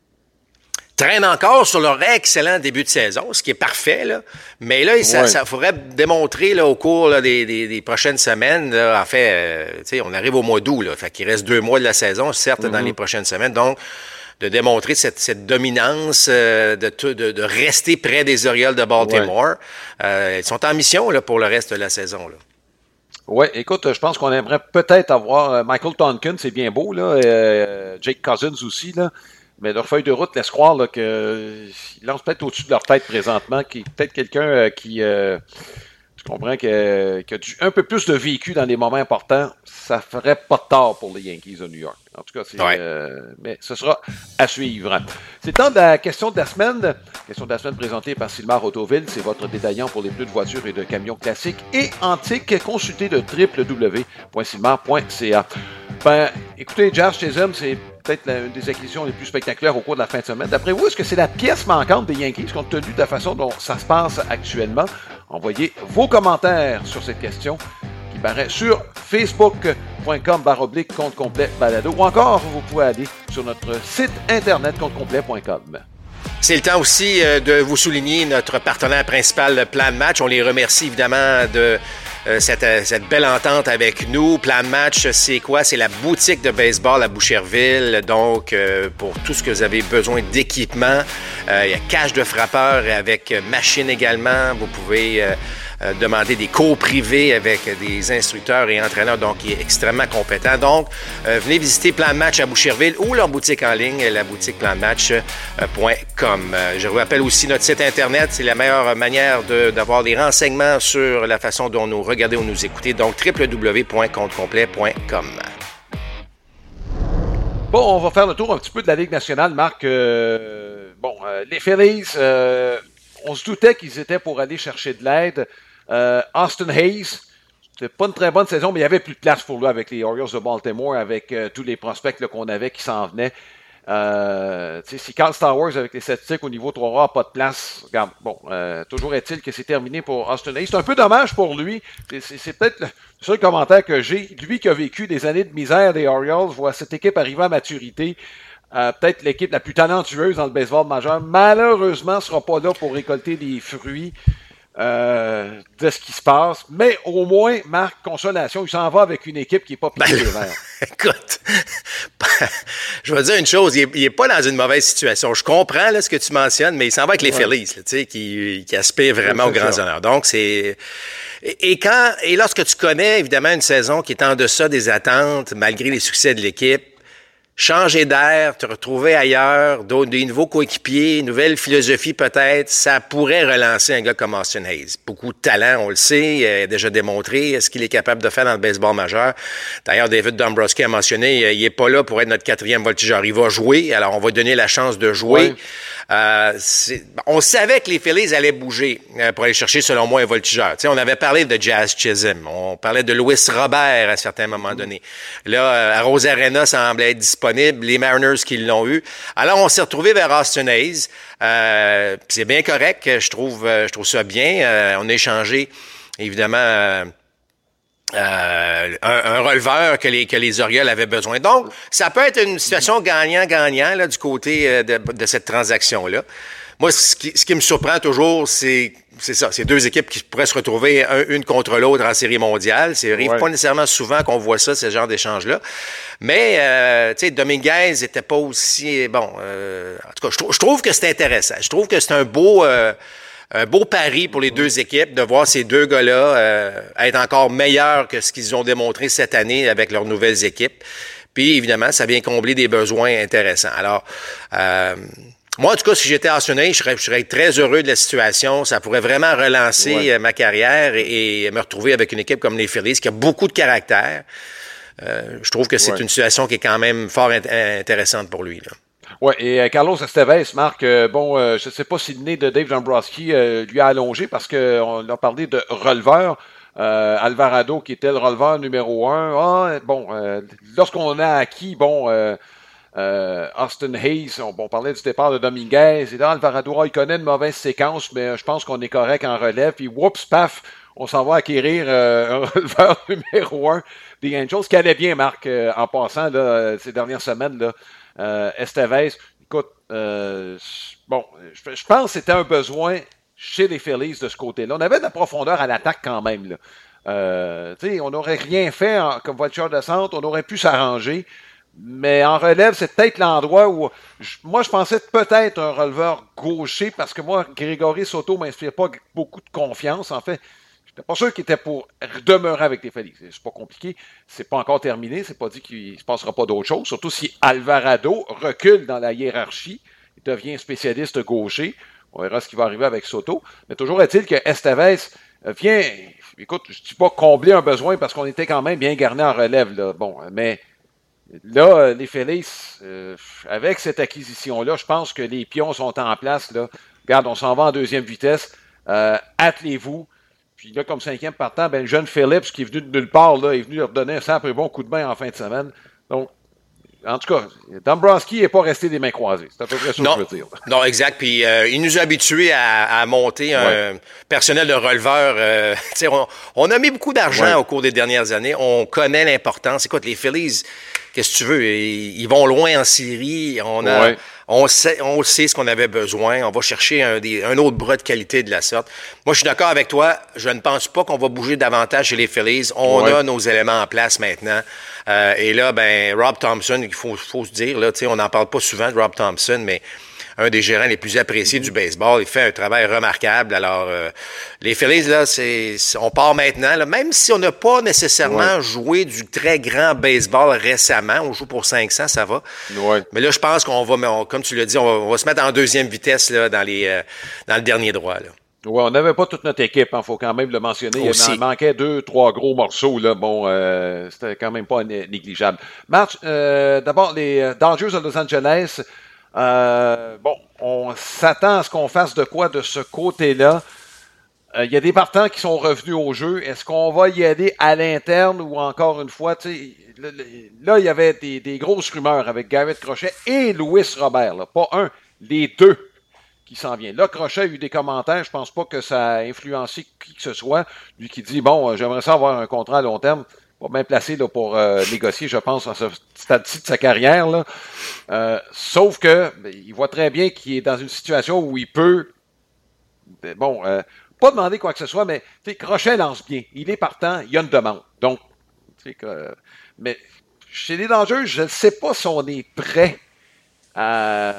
traînent encore sur leur excellent début de saison, ce qui est parfait, là. Mais là, ça, ouais. ça faudrait démontrer là, au cours là, des, des, des prochaines semaines. Là, en fait, euh, tu sais, on arrive au mois d'août, là. Fait qu'il reste deux mois de la saison, certes, mm-hmm. dans les prochaines semaines. Donc, de démontrer cette, cette dominance, euh, de, de, de rester près des Orioles de Baltimore. Ouais. Euh, ils sont en mission là, pour le reste de la saison, là. Oui, écoute, je pense qu'on aimerait peut-être avoir euh, Michael Tonkin, c'est bien beau, là. Euh, Jake Cousins aussi, là. Mais leur feuille de route laisse croire là, qu'ils euh, lancent peut-être au-dessus de leur tête présentement, qui peut-être quelqu'un euh, qui, euh, je comprends, que, qui a du, un peu plus de vécu dans les moments importants. Ça ferait pas de tort pour les Yankees de New York. En tout cas, c'est, ouais. euh, mais ce sera à suivre. C'est le temps de la question de la semaine. Question de la semaine présentée par Sylmar Autoville. C'est votre détaillant pour les pneus de voitures et de camions classiques et antiques. Consultez le w w w point sylmar point c a. Ben, écoutez, Jazz Chisholm, c'est peut-être l'une des acquisitions les plus spectaculaires au cours de la fin de semaine. D'après vous, est-ce que c'est la pièce manquante des Yankees, compte tenu de la façon dont ça se passe actuellement? Envoyez vos commentaires sur cette question qui paraît sur facebook point com barre oblique compte complet balado ou encore vous pouvez aller sur notre site internet compte complet point com. C'est le temps aussi euh, de vous souligner notre partenaire principal, Plan Match. On les remercie évidemment de euh, cette, euh, cette belle entente avec nous. Plan Match, c'est quoi? C'est la boutique de baseball à Boucherville. Donc, euh, pour tout ce que vous avez besoin d'équipement, euh, il y a cage de frappeur avec machine également. Vous pouvez... Euh, Euh, demander des cours privés avec des instructeurs et entraîneurs, donc qui est extrêmement compétent. Donc, euh, venez visiter Plan de Match à Boucherville ou leur boutique en ligne, la boutique plan de match point com. Euh, je vous rappelle aussi notre site Internet, c'est la meilleure manière de, d'avoir des renseignements sur la façon dont nous regarder ou nous écouter, donc w w w point compte complet point com. Bon, on va faire le tour un petit peu de la Ligue nationale, Marc. Euh, bon, euh, les Phillies, euh, on se doutait qu'ils étaient pour aller chercher de l'aide. Euh, Austin Hayes, c'était pas une très bonne saison, mais il y avait plus de place pour lui avec les Orioles de Baltimore, avec euh, tous les prospects là, qu'on avait qui s'en venaient. Euh, si Carl Stowers avec les statistiques au niveau trois A n'a pas de place, regarde, bon, euh, toujours est-il que c'est terminé pour Austin Hayes. C'est un peu dommage pour lui. C'est, c'est, c'est peut-être le seul commentaire que j'ai. Lui qui a vécu des années de misère des Orioles, voit cette équipe arriver à maturité. Euh, peut-être l'équipe la plus talentueuse dans le baseball majeur. Malheureusement, ne sera pas là pour récolter les fruits euh, de ce qui se passe. Mais au moins, Marc, consolation, il s'en va avec une équipe qui n'est pas piquée ben, vert. Écoute, je vais dire une chose, il n'est pas dans une mauvaise situation. Je comprends là, ce que tu mentionnes, mais il s'en va avec les ouais. Phillies, là, tu sais, qui, qui aspirent vraiment aux grands honneurs. Donc, c'est... Et, et, quand, et lorsque tu connais, évidemment, une saison qui est en deçà des attentes, malgré les succès de l'équipe, changer d'air, te retrouver ailleurs, d'autres, des nouveaux coéquipiers, nouvelle philosophie peut-être, ça pourrait relancer un gars comme Austin Hayes. Beaucoup de talent, on le sait, il a déjà démontré ce qu'il est capable de faire dans le baseball majeur. D'ailleurs, David Dombrowski a mentionné, il est pas là pour être notre quatrième voltigeur. Il va jouer, alors on va donner la chance de jouer. Oui. Euh, c'est, on savait que les Phillies allaient bouger euh, pour aller chercher, selon moi, un voltigeur. Tu sais, on avait parlé de Jazz Chisholm, on parlait de Luis Robert à certains moments donnés. Là, à Rose Arena semblait être disponible, les Mariners qui l'ont eu. Alors, on s'est retrouvé vers Austin Hayes. Euh, c'est bien correct, je trouve, je trouve ça bien. Euh, on a échangé, évidemment... Euh, Euh, un, un releveur que les que les Orioles avaient besoin. Donc, ça peut être une situation gagnant-gagnant là du côté de, de cette transaction-là. Moi, ce qui, ce qui me surprend toujours, c'est c'est ça, c'est deux équipes qui pourraient se retrouver un, une contre l'autre en série mondiale. Ça arrive ouais. pas nécessairement souvent qu'on voit ça, ce genre d'échange-là. Mais, euh, tu sais, Dominguez était pas aussi bon. Euh, en tout cas, je, trou- je trouve que c'est intéressant. Je trouve que c'est un beau euh, Un beau pari pour les deux équipes de voir ces deux gars-là euh, être encore meilleurs que ce qu'ils ont démontré cette année avec leurs nouvelles équipes. Puis, évidemment, ça vient combler des besoins intéressants. Alors, euh, moi, en tout cas, si j'étais assuré, je serais, je serais très heureux de la situation. Ça pourrait vraiment relancer ouais. ma carrière et, et me retrouver avec une équipe comme les Phillies qui a beaucoup de caractère. Euh, je trouve que c'est ouais. une situation qui est quand même fort int- intéressante pour lui, là. Oui, et euh, Carlos Estevez, Marc, euh, bon, euh, je ne sais pas si le nez de Dave Dombrowski euh, lui a allongé parce qu'on a parlé de releveur. Euh, Alvarado, qui était le releveur numéro un. Ah, bon, euh, lorsqu'on a acquis, bon, euh, euh, Austin Hayes, on, on parlait du départ de Dominguez, et là, Alvarado, ah, il connaît une mauvaise séquence, mais je pense qu'on est correct en relève. Puis, whoops, paf, on s'en va acquérir euh, un releveur numéro un des Angels, ce qui allait bien, Marc, euh, en passant, là, ces dernières semaines, là. Euh, Estevez, écoute, euh, bon, je, je pense que c'était un besoin chez les Phillies de ce côté-là. On avait de la profondeur à l'attaque quand même, là. Euh, tu sais, on n'aurait rien fait en, comme voiture de centre, on aurait pu s'arranger, mais en relève, c'est peut-être l'endroit où, je, moi, je pensais peut-être un releveur gaucher, parce que moi, Grégory Soto ne m'inspire pas beaucoup de confiance, en fait. Je n'étais pas sûr qu'il était pour demeurer avec les Phillies. C'est pas compliqué. C'est pas encore terminé. C'est pas dit qu'il ne se passera pas d'autre chose. Surtout si Alvarado recule dans la hiérarchie. Il devient spécialiste gaucher. On verra ce qui va arriver avec Soto. Mais toujours est-il que Estevez vient, écoute, je ne dis pas combler un besoin parce qu'on était quand même bien garni en relève, là. Bon, mais là, les Phillies, euh, avec cette acquisition-là, je pense que les pions sont en place, là. Regarde, on s'en va en deuxième vitesse. Euh, attelez-vous. Puis là, comme cinquième partant, ben, le jeune Phillips, qui est venu de nulle part, là, est venu leur donner un simple bon coup de main en fin de semaine. Donc, en tout cas, Dombrowski n'est pas resté des mains croisées. C'est à peu près ça que je veux dire. Non, exact. Puis euh, il nous a habitués à, à monter un ouais. personnel de releveur. Euh, on, on a mis beaucoup d'argent ouais. au cours des dernières années. On connaît l'importance. Écoute, les Phillies, qu'est-ce que tu veux? Ils, ils vont loin en série. On a... Ouais. On sait, on sait ce qu'on avait besoin. On va chercher un, des, un autre bras de qualité de la sorte. Moi, je suis d'accord avec toi. Je ne pense pas qu'on va bouger davantage chez les Phillies. On ouais. a nos éléments en place maintenant. Euh, et là, ben, Rob Thompson, il faut, faut se dire, là, tu sais, on n'en parle pas souvent de Rob Thompson, mais un des gérants les plus appréciés mm-hmm. du baseball. Il fait un travail remarquable. Alors, euh, les Phillies, là, c'est, on part maintenant. Là, même si on n'a pas nécessairement ouais. joué du très grand baseball récemment, on joue pour cinq cents, ça va. Ouais. Mais là, je pense qu'on va, on, comme tu l'as dit, on va, on va se mettre en deuxième vitesse là, dans, les, euh, dans le dernier droit. Là. Ouais, on n'avait pas toute notre équipe, il hein, faut quand même le mentionner. Aussi. Il manquait deux, trois gros morceaux. Là. Bon, euh, c'était quand même pas né- négligeable. Match, euh, d'abord, les Dodgers de Los Angeles. Euh, bon, on s'attend à ce qu'on fasse de quoi de ce côté-là. Il euh, y a des partants qui sont revenus au jeu. Est-ce qu'on va y aller à l'interne ou encore une fois, tu sais, là, il y avait des, des grosses rumeurs avec Garrett Crochet et Luis Robert. Là. Pas un, les deux qui s'en viennent. Là, Crochet a eu des commentaires. Je pense pas que ça a influencé qui que ce soit. Lui qui dit, bon, j'aimerais ça avoir un contrat à long terme. Pas bien placé là, pour euh, négocier, je pense, à ce stade-ci de sa carrière. Là. Euh, sauf que ben, il voit très bien qu'il est dans une situation où il peut, ben, bon, euh, pas demander quoi que ce soit, mais Crochet lance bien. Il est partant, il y a une demande. Donc, tu sais que, euh, mais chez les Dodgers, je ne sais pas si on est prêt à...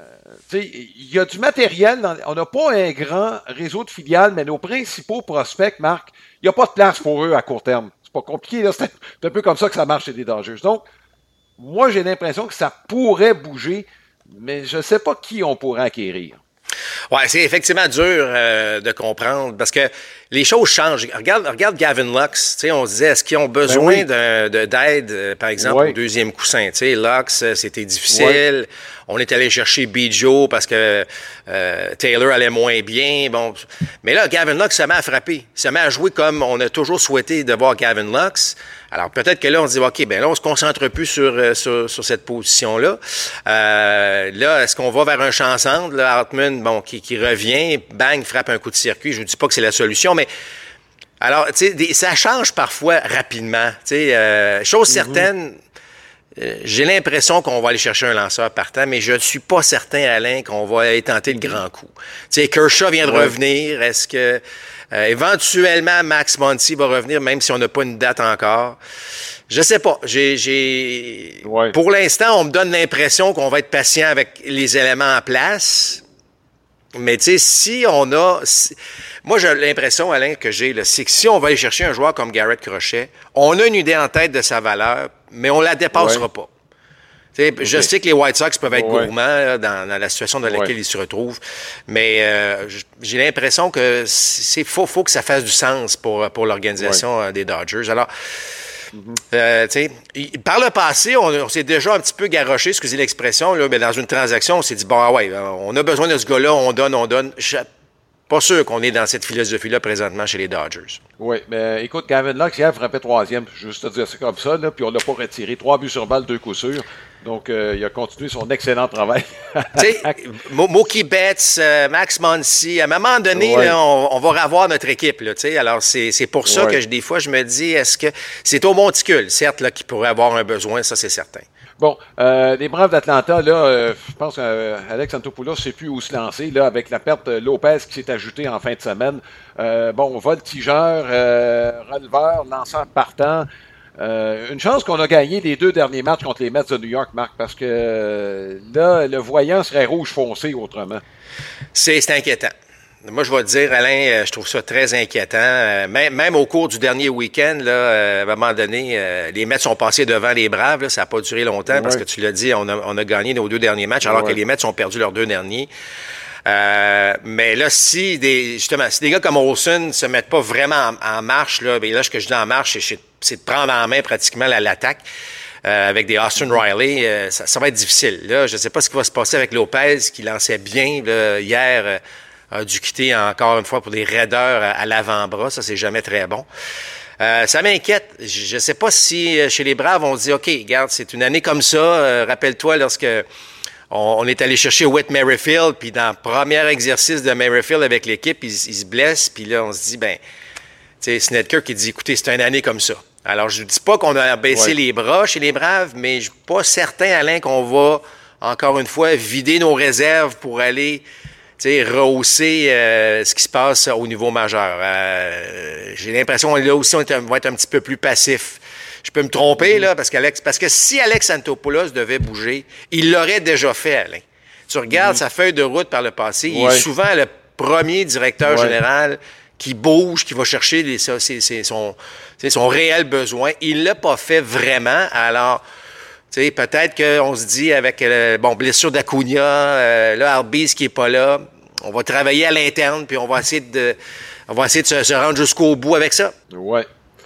Il y a du matériel, dans, on n'a pas un grand réseau de filiales, mais nos principaux prospects, Marc, il n'y a pas de place pour eux à court terme. C'est pas compliqué, là. C'est un peu comme ça que ça marche chez les Dodgers. Donc, moi, j'ai l'impression que ça pourrait bouger, mais je ne sais pas qui on pourrait acquérir. Ouais, c'est effectivement dur euh, de comprendre parce que les choses changent. Regarde, regarde Gavin Lux. Tu sais, on se disait, est-ce qu'ils ont besoin ben oui. de, de, d'aide, euh, par exemple, ouais. au deuxième coussin? Tu sais, Lux, c'était difficile. Ouais. On est allé chercher Bijo parce que euh, Taylor allait moins bien. Bon, mais là, Gavin Lux se met à frapper. Se met à jouer comme on a toujours souhaité de voir Gavin Lux. Alors, peut-être que là, on se dit, OK, ben là, on se concentre plus sur, sur, sur cette position-là. Euh, là, est-ce qu'on va vers un champ centre? Là, Hartman, bon, qui, qui revient, bang, frappe un coup de circuit. Je ne dis pas que c'est la solution, mais alors, tu sais, ça change parfois rapidement. Tu sais, euh, chose mm-hmm. certaine, euh, j'ai l'impression qu'on va aller chercher un lanceur partant, mais je ne suis pas certain, Alain, qu'on va aller tenter le grand coup. Tu sais, Kershaw vient de ouais. revenir. Est-ce que... Euh, éventuellement, Max Muncy va revenir, même si on n'a pas une date encore. Je sais pas. J'ai, j'ai... Ouais. Pour l'instant, on me donne l'impression qu'on va être patient avec les éléments en place. Mais tu sais, si on a... Si... Moi, j'ai l'impression, Alain, que j'ai, là, c'est que si on va aller chercher un joueur comme Garrett Crochet, on a une idée en tête de sa valeur, mais on la dépassera ouais. pas. Okay. Je sais que les White Sox peuvent être ouais. gourmands là, dans, dans la situation dans laquelle ouais. ils se retrouvent, mais euh, j'ai l'impression que c'est faut, faut que ça fasse du sens pour, pour l'organisation ouais. des Dodgers. Alors, mm-hmm. euh, tu sais, par le passé, on, on s'est déjà un petit peu garoché, excusez l'expression, là, mais dans une transaction, on s'est dit, bon, ah ouais, on a besoin de ce gars-là, on donne, on donne. Je, Pas sûr qu'on est dans cette philosophie-là présentement chez les Dodgers. Oui, mais écoute, Gavin Lux, hier, frappait troisième, juste te dire ça comme ça, là, puis on l'a pas retiré. Trois buts sur balle, deux coups sûrs. Donc, euh, il a continué son excellent travail. Tu sais, Mookie Betts, euh, Max Muncy, à un moment donné, ouais. là, on, on va revoir notre équipe. Là, alors, c'est, c'est pour ça ouais. que je, des fois, je me dis, est-ce que c'est au monticule, certes, là, qui pourrait avoir un besoin, ça, c'est certain. Bon, euh, les Braves d'Atlanta, là, euh, je pense qu'Alex Antopoulos ne sait plus où se lancer, là, avec la perte de Lopez qui s'est ajoutée en fin de semaine. Euh, bon, voltigeur, euh, releveur, lanceur partant. Euh, une chance qu'on a gagné les deux derniers matchs contre les Mets de New York, Marc, parce que euh, là, le voyant serait rouge foncé autrement. C'est, c'est inquiétant. Moi, je vais te dire, Alain, je trouve ça très inquiétant. Même, même au cours du dernier week-end, là, à un moment donné, les Mets sont passés devant les Braves. Là, ça n'a pas duré longtemps ouais. parce que tu l'as dit, on a, on a gagné nos deux derniers matchs alors ouais. que les Mets ont perdu leurs deux derniers. Euh, mais là, si des justement, si des gars comme Olsen se mettent pas vraiment en, en marche, là, bien là, ce que je dis en marche, c'est, c'est de prendre en main pratiquement la, l'attaque. Euh, avec des Austin Riley, euh, ça, ça va être difficile. Là, je ne sais pas ce qui va se passer avec Lopez, qui lançait bien là, hier. Euh, a dû quitter encore une fois pour des raideurs à, à l'avant-bras. Ça, c'est jamais très bon. Euh, ça m'inquiète. Je ne sais pas si chez les Braves, on se dit, OK, regarde, c'est une année comme ça. Euh, rappelle-toi lorsque on, on est allé chercher Whit Merrifield, puis dans le premier exercice de Merrifield avec l'équipe, il, il se blesse, puis là, on se dit, ben, tu sais, Snedker qui dit, écoutez, c'est une année comme ça. Alors, je ne dis pas qu'on a baissé ouais. les bras chez les Braves, mais je ne suis pas certain, Alain, qu'on va, encore une fois, vider nos réserves pour aller... Tu sais, rehausser euh, ce qui se passe au niveau majeur. Euh, j'ai l'impression que là aussi, on va être un petit peu plus passif. Je peux me tromper, là, parce qu'Alex, parce que si Alex Antopoulos devait bouger, il l'aurait déjà fait, Alain. Tu regardes mm-hmm. sa feuille de route par le passé, ouais. il est souvent le premier directeur ouais. général qui bouge, qui va chercher les, ses, ses, son, son réel besoin. Il l'a pas fait vraiment, alors... Tu sais, peut-être qu'on se dit avec, euh, bon, blessure d'Acuna, euh, là, Arbiz qui est pas là, on va travailler à l'interne, puis on va essayer de, on va essayer de se, se rendre jusqu'au bout avec ça. Ouais.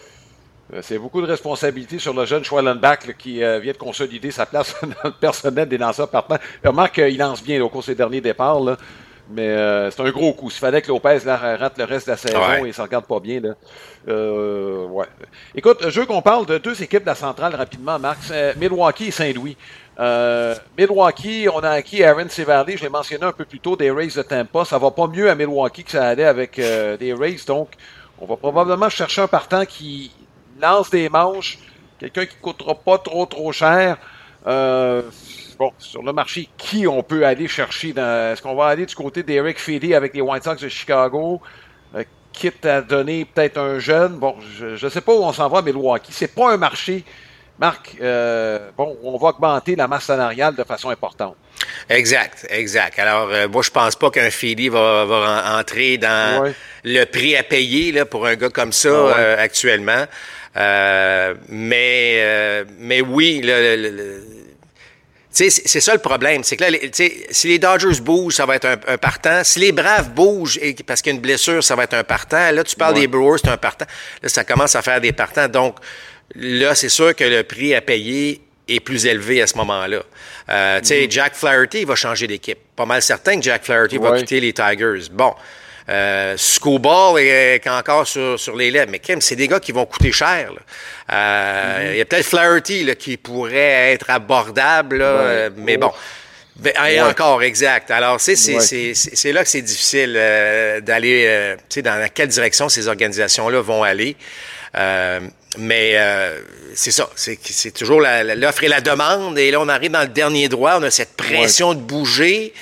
C'est beaucoup de responsabilités sur le jeune Schwellenbach là, qui euh, vient de consolider sa place dans le personnel des lanceurs partants. Remarque qu'il lance bien là, au cours de ses derniers départs, là. Mais euh, c'est un gros coup. S'il fallait que Lopez là, rate le reste de la saison ouais. et ça regarde pas bien, là. Euh, ouais. Écoute, je veux qu'on parle de deux équipes de la centrale rapidement, Marc. Euh, Milwaukee et Saint-Louis. Euh, Milwaukee, on a acquis Aaron Civale, je l'ai mentionné un peu plus tôt, des Rays de Tampa. Ça va pas mieux à Milwaukee que ça allait avec euh, des Rays. Donc, on va probablement chercher un partant qui lance des manches, quelqu'un qui coûtera pas trop trop cher. Euh, Bon, sur le marché, qui on peut aller chercher? Dans, est-ce qu'on va aller du côté d'Eric Feedy avec les White Sox de Chicago, euh, quitte à donner peut-être un jeune? Bon, je ne sais pas où on s'en va à Milwaukee. C'est pas un marché Marc, euh, bon, on va augmenter la masse salariale de façon importante. Exact, exact. Alors, euh, moi, je pense pas qu'un Philly va, va entrer dans ouais. le prix à payer là, pour un gars comme ça ah ouais. euh, actuellement. Euh, mais, euh, mais oui, le, le, le c'est, c'est ça le problème. C'est que là, les, si les Dodgers bougent, ça va être un, un partant. Si les Braves bougent et, parce qu'il y a une blessure, ça va être un partant. Là, tu parles ouais. des Brewers, c'est un partant. Là, ça commence à faire des partants. Donc, là, c'est sûr que le prix à payer est plus élevé à ce moment-là. Euh, mm-hmm. Tu sais, Jack Flaherty va changer d'équipe. Pas mal certain que Jack Flaherty ouais. va quitter les Tigers. Bon. Euh, Scoball est encore sur, sur les lèvres. Mais Kim, c'est des gars qui vont coûter cher. Là. Euh, mm-hmm. Il y a peut-être Flaherty là, qui pourrait être abordable, là, ouais. euh, mais bon. Ben, ouais. Encore, exact. Alors, c'est, c'est, ouais. c'est, c'est, c'est là que c'est difficile euh, d'aller, euh, tu sais, dans quelle direction ces organisations-là vont aller. Euh, mais euh, c'est ça, c'est, c'est toujours la, la, l'offre et la demande. Et là, on arrive dans le dernier droit. On a cette pression ouais. de bouger.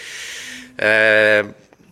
Euh,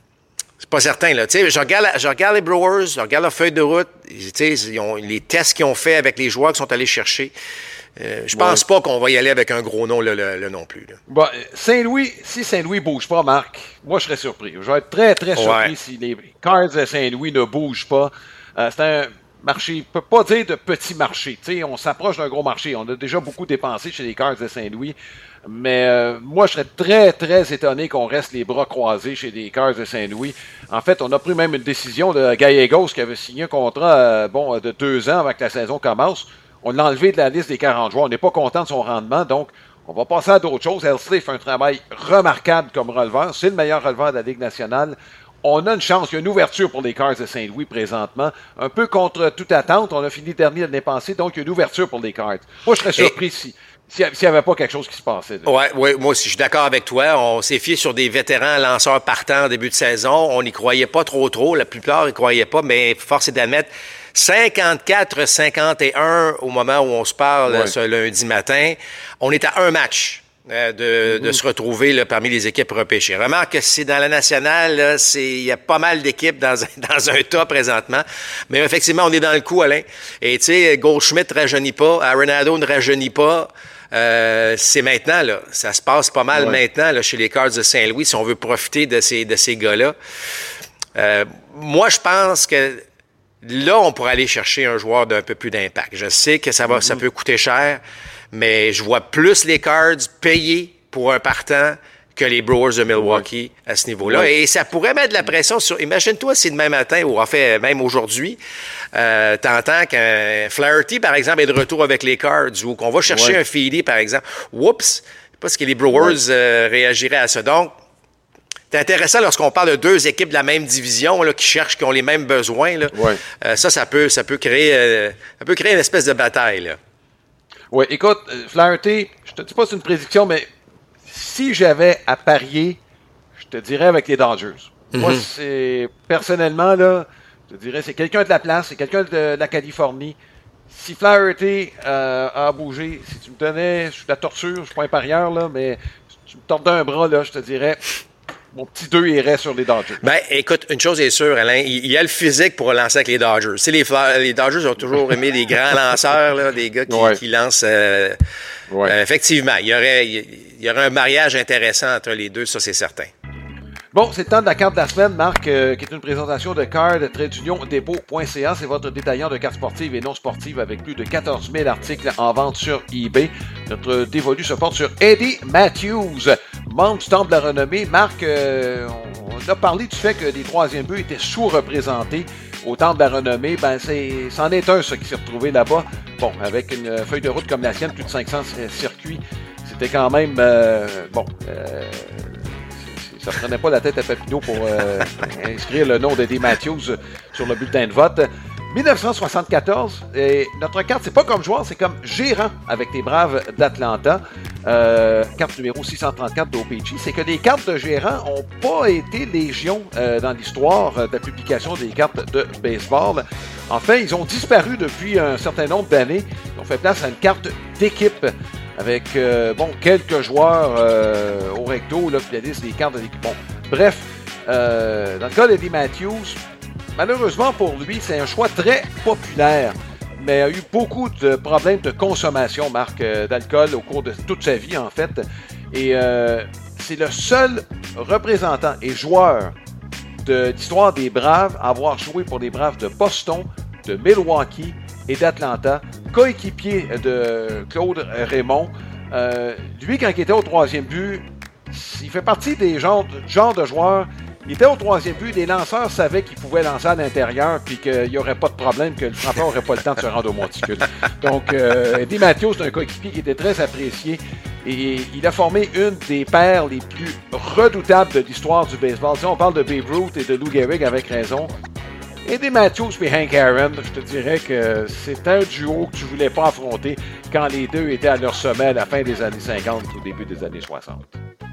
Pas certain, là. Tu sais, je regarde, je regarde les Brewers, je regarde leur feuille de route, tu sais, ils ont, les tests qu'ils ont fait avec les joueurs qui sont allés chercher. Euh, je pense ouais. pas qu'on va y aller avec un gros nom, là, là, là non plus. Là. Bon, Saint-Louis, si Saint-Louis bouge pas, Marc, moi, je serais surpris. Je vais être très, très surpris ouais. si les Cards de Saint-Louis ne bougent pas. Euh, c'est un marché, je peux pas dire de petit marché. Tu sais, on s'approche d'un gros marché. On a déjà beaucoup dépensé chez les Cards de Saint-Louis. Mais euh, moi, je serais très, très étonné qu'on reste les bras croisés chez les Cards de Saint-Louis. En fait, on a pris même une décision de Gallegos qui avait signé un contrat euh, bon, de deux ans avant que la saison commence. On l'a enlevé de la liste des quarante joueurs. On n'est pas content de son rendement, donc on va passer à d'autres choses. Helsley fait un travail remarquable comme releveur. C'est le meilleur releveur de la Ligue nationale. On a une chance, il y a une ouverture pour les Cards de Saint-Louis présentement. Un peu contre toute attente. On a fini dernier l'année passée, donc il y a une ouverture pour les Cards. Moi, je serais surpris Et... si... S'il n'y avait pas quelque chose qui se passait. Oui, ouais, moi aussi, je suis d'accord avec toi. On s'est fié sur des vétérans lanceurs partants en début de saison. On n'y croyait pas trop trop. La plupart n'y croyaient pas, mais force est d'admettre, cinquante-quatre cinquante et un au moment où on se parle ouais. ce lundi matin. On est à un match euh, de, mm-hmm. de se retrouver là, parmi les équipes repêchées. Remarque que c'est dans la nationale, là, c'est, il y a pas mal d'équipes dans un, dans un tas présentement. Mais effectivement, on est dans le coup, Alain. Et tu sais, Goldschmidt ne rajeunit pas, Arenado ne rajeunit pas. Euh, c'est maintenant, là. Ça se passe pas mal ouais. maintenant là, chez les Cards de Saint-Louis si on veut profiter de ces, de ces gars-là. Euh, moi, je pense que là, on pourrait aller chercher un joueur d'un peu plus d'impact. Je sais que ça va, mm-hmm. ça peut coûter cher, mais je vois plus les Cards payer pour un partant que les Brewers de Milwaukee ouais. à ce niveau-là. Ouais. Et ça pourrait mettre de la pression sur... Imagine-toi si demain matin, ou en fait, même aujourd'hui, euh, t'entends qu'un Flaherty, par exemple, est de retour avec les Cards, ou qu'on va chercher ouais. un Philly, par exemple. Oups! Je sais pas ce que les Brewers ouais. euh, réagiraient à ça. Donc, c'est intéressant lorsqu'on parle de deux équipes de la même division là, qui cherchent, qui ont les mêmes besoins. Là. Ouais. Euh, ça, ça peut, ça peut créer, euh, ça peut créer une espèce de bataille. Là. Oui, écoute, Flaherty, je te dis pas c'est une prédiction, mais si j'avais à parier, je te dirais avec les Dodgers. Mm-hmm. Moi, c'est personnellement, là, je te dirais, c'est quelqu'un de la place, c'est quelqu'un de la Californie. Si Flaherty euh, a bougé, si tu me donnais, je suis de la torture, je suis pas un parieur, là, mais si tu me tordais un bras, là, je te dirais, mon petit deux irait sur les Dodgers. Ben, écoute, une chose est sûre, Alain, il y a le physique pour lancer avec les Dodgers. Tu sais, les, les Dodgers ont toujours aimé des grands lanceurs, là, des gars qui, ouais. qui lancent. Euh, ouais. euh, effectivement, il y aurait, il y aurait un mariage intéressant entre les deux, ça c'est certain. Bon, c'est le temps de la carte de la semaine, Marc, euh, qui est une présentation de card trait d'union dépôt point c a. C'est votre détaillant de cartes sportives et non sportives avec plus de quatorze mille articles en vente sur eBay. Notre dévolu se porte sur Eddie Matthews, membre du Temple de la Renommée. Marc, euh, on a parlé du fait que les troisième buts étaient sous-représentés au Temple de la Renommée. Ben, c'est, c'en est un, ça, qui s'est retrouvé là-bas. Bon, avec une feuille de route comme la sienne, plus de cinq cents circuits, c'était quand même, euh, bon... Euh, ça ne prenait pas la tête à Papineau pour euh, inscrire le nom d'Eddie Matthews sur le bulletin de vote. dix-neuf cent soixante-quatorze, et notre carte, c'est pas comme joueur, c'est comme gérant avec les Braves d'Atlanta. Euh, carte numéro six cent trente-quatre d'O P G. C'est que les cartes de gérant n'ont pas été légion euh, dans l'histoire de la publication des cartes de baseball. Enfin, ils ont disparu depuis un certain nombre d'années. Ils ont fait place à une carte d'équipe avec, euh, bon, quelques joueurs euh, au recto, là, qui liste des cartes de l'équipe. Bon, bref, euh, dans le cas d'Eddie Matthews, malheureusement pour lui, c'est un choix très populaire. mais a eu beaucoup de problèmes de consommation, Marc, euh, d'alcool au cours de toute sa vie, en fait. Et euh, c'est le seul représentant et joueur de l'histoire des Braves à avoir joué pour les Braves de Boston, de Milwaukee et d'Atlanta, coéquipier de Claude Raymond. Euh, lui, quand il était au troisième but, il fait partie des genres, genre de joueurs. Il était au troisième but, les lanceurs savaient qu'ils pouvaient lancer à l'intérieur puis qu'il n'y aurait pas de problème, que le frappeur n'aurait pas le temps de se rendre au monticule. Donc, euh, Eddie Mathews, c'est un coéquipier qui était très apprécié et il a formé une des paires les plus redoutables de l'histoire du baseball. Si on parle de Babe Ruth et de Lou Gehrig avec raison. Eddie Mathews et Hank Aaron, je te dirais que c'est un duo que tu ne voulais pas affronter quand les deux étaient à leur sommet à la fin des années cinquante ou au début des années soixante.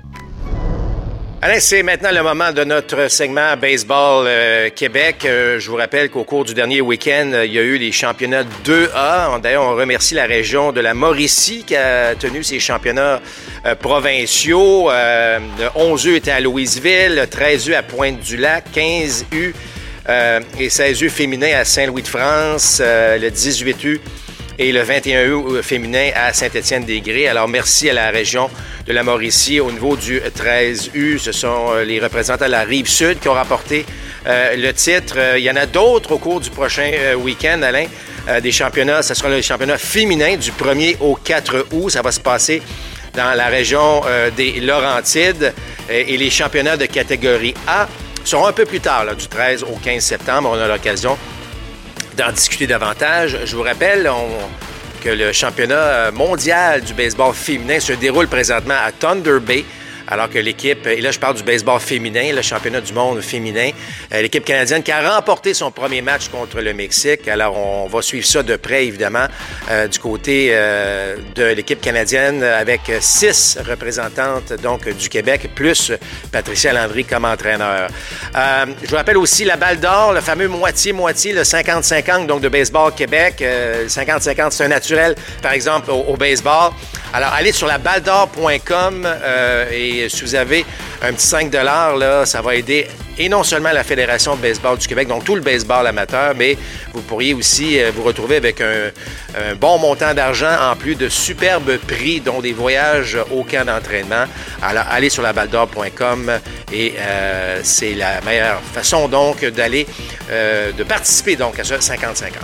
Alain, c'est maintenant le moment de notre segment Baseball euh, Québec. Euh, je vous rappelle qu'au cours du dernier week-end, euh, il y a eu les championnats deux A. D'ailleurs, on remercie la région de la Mauricie qui a tenu ces championnats euh, provinciaux. Euh, le onze U était à Louisville, le treize U à Pointe-du-Lac, quinze U euh, et seize U féminin à Saint-Louis-de-France, euh, le dix-huit U et le vingt et un U féminin à Saint-Étienne-des-Grès. Alors, merci à la région de la Mauricie. Au niveau du treize U, ce sont les représentants de la Rive-Sud qui ont remporté euh, le titre. Euh, il y en a d'autres au cours du prochain euh, week-end, Alain. Euh, des championnats, ce sera le championnat féminin du premier au quatre août. Ça va se passer dans la région euh, des Laurentides. Euh, et les championnats de catégorie A seront un peu plus tard, là, du treize au quinze septembre. On a l'occasion d'en discuter davantage. Je vous rappelle on, que le championnat mondial du baseball féminin se déroule présentement à Thunder Bay, alors que l'équipe, et là je parle du baseball féminin, le championnat du monde féminin, euh, l'équipe canadienne qui a remporté son premier match contre le Mexique. Alors on va suivre ça de près évidemment euh, du côté euh, de l'équipe canadienne avec six représentantes donc du Québec, plus Patricia Landry comme entraîneur. Euh, je vous rappelle aussi la balle d'or, le fameux moitié-moitié, le cinquante cinquante donc de Baseball Québec. Euh, le cinquante cinquante c'est un naturel par exemple au, au baseball. Alors allez sur la balle d'or point com euh, et si vous avez un petit cinq dollars, là, ça va aider et non seulement la Fédération de baseball du Québec, donc tout le baseball amateur, mais vous pourriez aussi euh, vous retrouver avec un, un bon montant d'argent en plus de superbes prix, dont des voyages au camp d'entraînement. Alors, allez sur la balle d'or point com et euh, c'est la meilleure façon donc d'aller, euh, de participer donc à ce cinquante cinquante.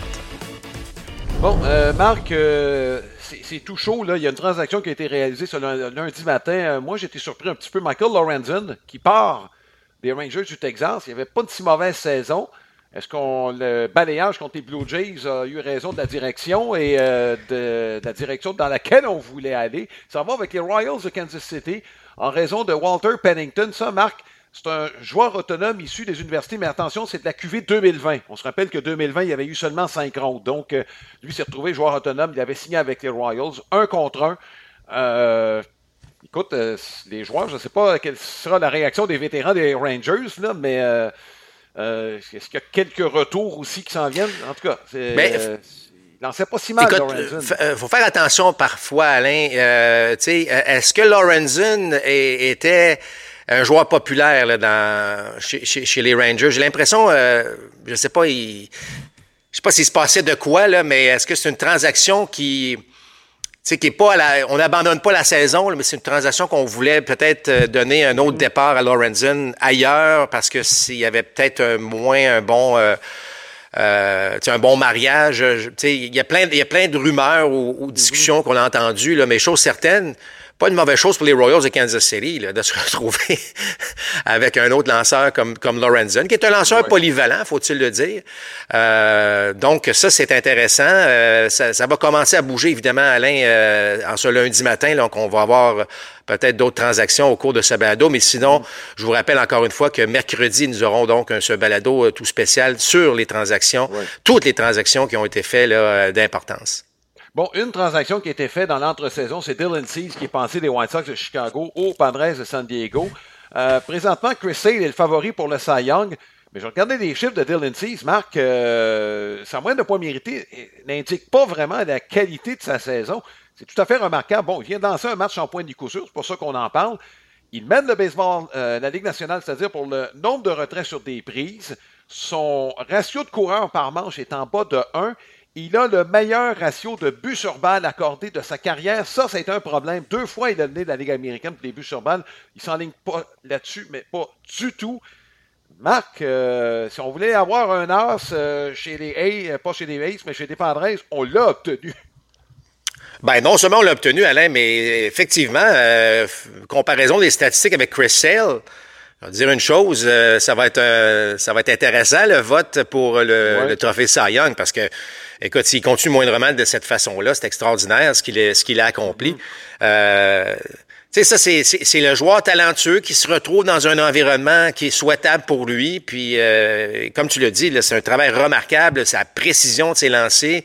Bon, euh, Marc... Euh... C'est tout chaud, là. Il y a une transaction qui a été réalisée ce lundi matin. Euh, moi, j'ai été surpris un petit peu. Michael Lorenzen, qui part des Rangers du Texas, il n'y avait pas de si mauvaise saison. Est-ce qu'on le balayage contre les Blue Jays a eu raison de la direction et euh, de, de la direction dans laquelle on voulait aller? Ça va avec les Royals de Kansas City en raison de Walter Pennington. Ça, Marc, c'est un joueur autonome issu des universités, mais attention, c'est de la Q V deux mille vingt. On se rappelle que deux mille vingt, il y avait eu seulement cinq rondes. Donc, euh, lui s'est retrouvé joueur autonome. Il avait signé avec les Royals, un contre un. Euh, écoute, euh, les joueurs, je ne sais pas quelle sera la réaction des vétérans des Rangers, là, mais euh, euh, est-ce qu'il y a quelques retours aussi qui s'en viennent? En tout cas, c'est... Mais, euh, il n'en sait pas si mal, écoute, Lorenzen. Il faut faire attention parfois, Alain. Euh, est-ce que Lorenzen était un joueur populaire là, dans, chez, chez, chez les Rangers? J'ai l'impression, euh, je sais pas, il, je sais pas s'il se passait de quoi, là, mais est-ce que c'est une transaction qui, tu sais, qui est pas à la, on n'abandonne pas la saison, là, mais c'est une transaction qu'on voulait peut-être donner un autre départ à Lorenzen ailleurs parce que s'il y avait peut-être un, moins un bon, euh, euh, un bon mariage. Tu sais, il y a plein, il y a plein de rumeurs ou, ou discussions qu'on a entendues, là, mais chose certaine. Pas une mauvaise chose pour les Royals de Kansas City là, de se retrouver avec un autre lanceur comme, comme Lorenzen, qui est un lanceur ouais. polyvalent, faut-il le dire. Euh, donc, ça, c'est intéressant. Euh, ça, ça va commencer à bouger, évidemment, Alain, euh, en ce lundi matin. Donc, on va avoir peut-être d'autres transactions au cours de ce balado. Mais sinon, mm. je vous rappelle encore une fois que mercredi, nous aurons donc un, ce balado tout spécial sur les transactions, ouais. toutes les transactions qui ont été faites là, d'importance. Bon, une transaction qui a été faite dans l'entre-saison, c'est Dylan Cease qui est passé des White Sox de Chicago aux Padres de San Diego. Euh, présentement, Chris Sale est le favori pour le Cy Young, mais je regardais les chiffres de Dylan Cease, Marc, euh, sa moyenne de points mérités n'indique pas vraiment la qualité de sa saison. C'est tout à fait remarquable. Bon, il vient de lancer un match en point du coup sûr, c'est pour ça qu'on en parle. Il mène le baseball, euh, la Ligue nationale, c'est-à-dire pour le nombre de retraits sur des prises. Son ratio de coureurs par manche est en bas de un. il a le meilleur ratio de buts sur balle accordé de sa carrière. Ça, ça a été un problème. Deux fois, il a donné de la Ligue américaine pour les buts sur balle. Il ne s'enligne pas là-dessus, mais pas du tout. Marc, euh, si on voulait avoir un as euh, chez les A's, pas chez les A's, mais chez les Padres, on l'a obtenu. Ben non seulement on l'a obtenu, Alain, mais effectivement, euh, comparaison des statistiques avec Chris Sale, je vais dire une chose, euh, ça va être euh, ça va être intéressant le vote pour le, ouais. le trophée Cy Young, parce que, écoute, s'il continue moindrement de cette façon-là, c'est extraordinaire ce qu'il a, ce qu'il a accompli. Mm-hmm. Euh, tu sais, ça, c'est, c'est, c'est le joueur talentueux qui se retrouve dans un environnement qui est souhaitable pour lui. Puis, euh, comme tu l'as dit, là, c'est un travail remarquable. Sa précision de ses lancers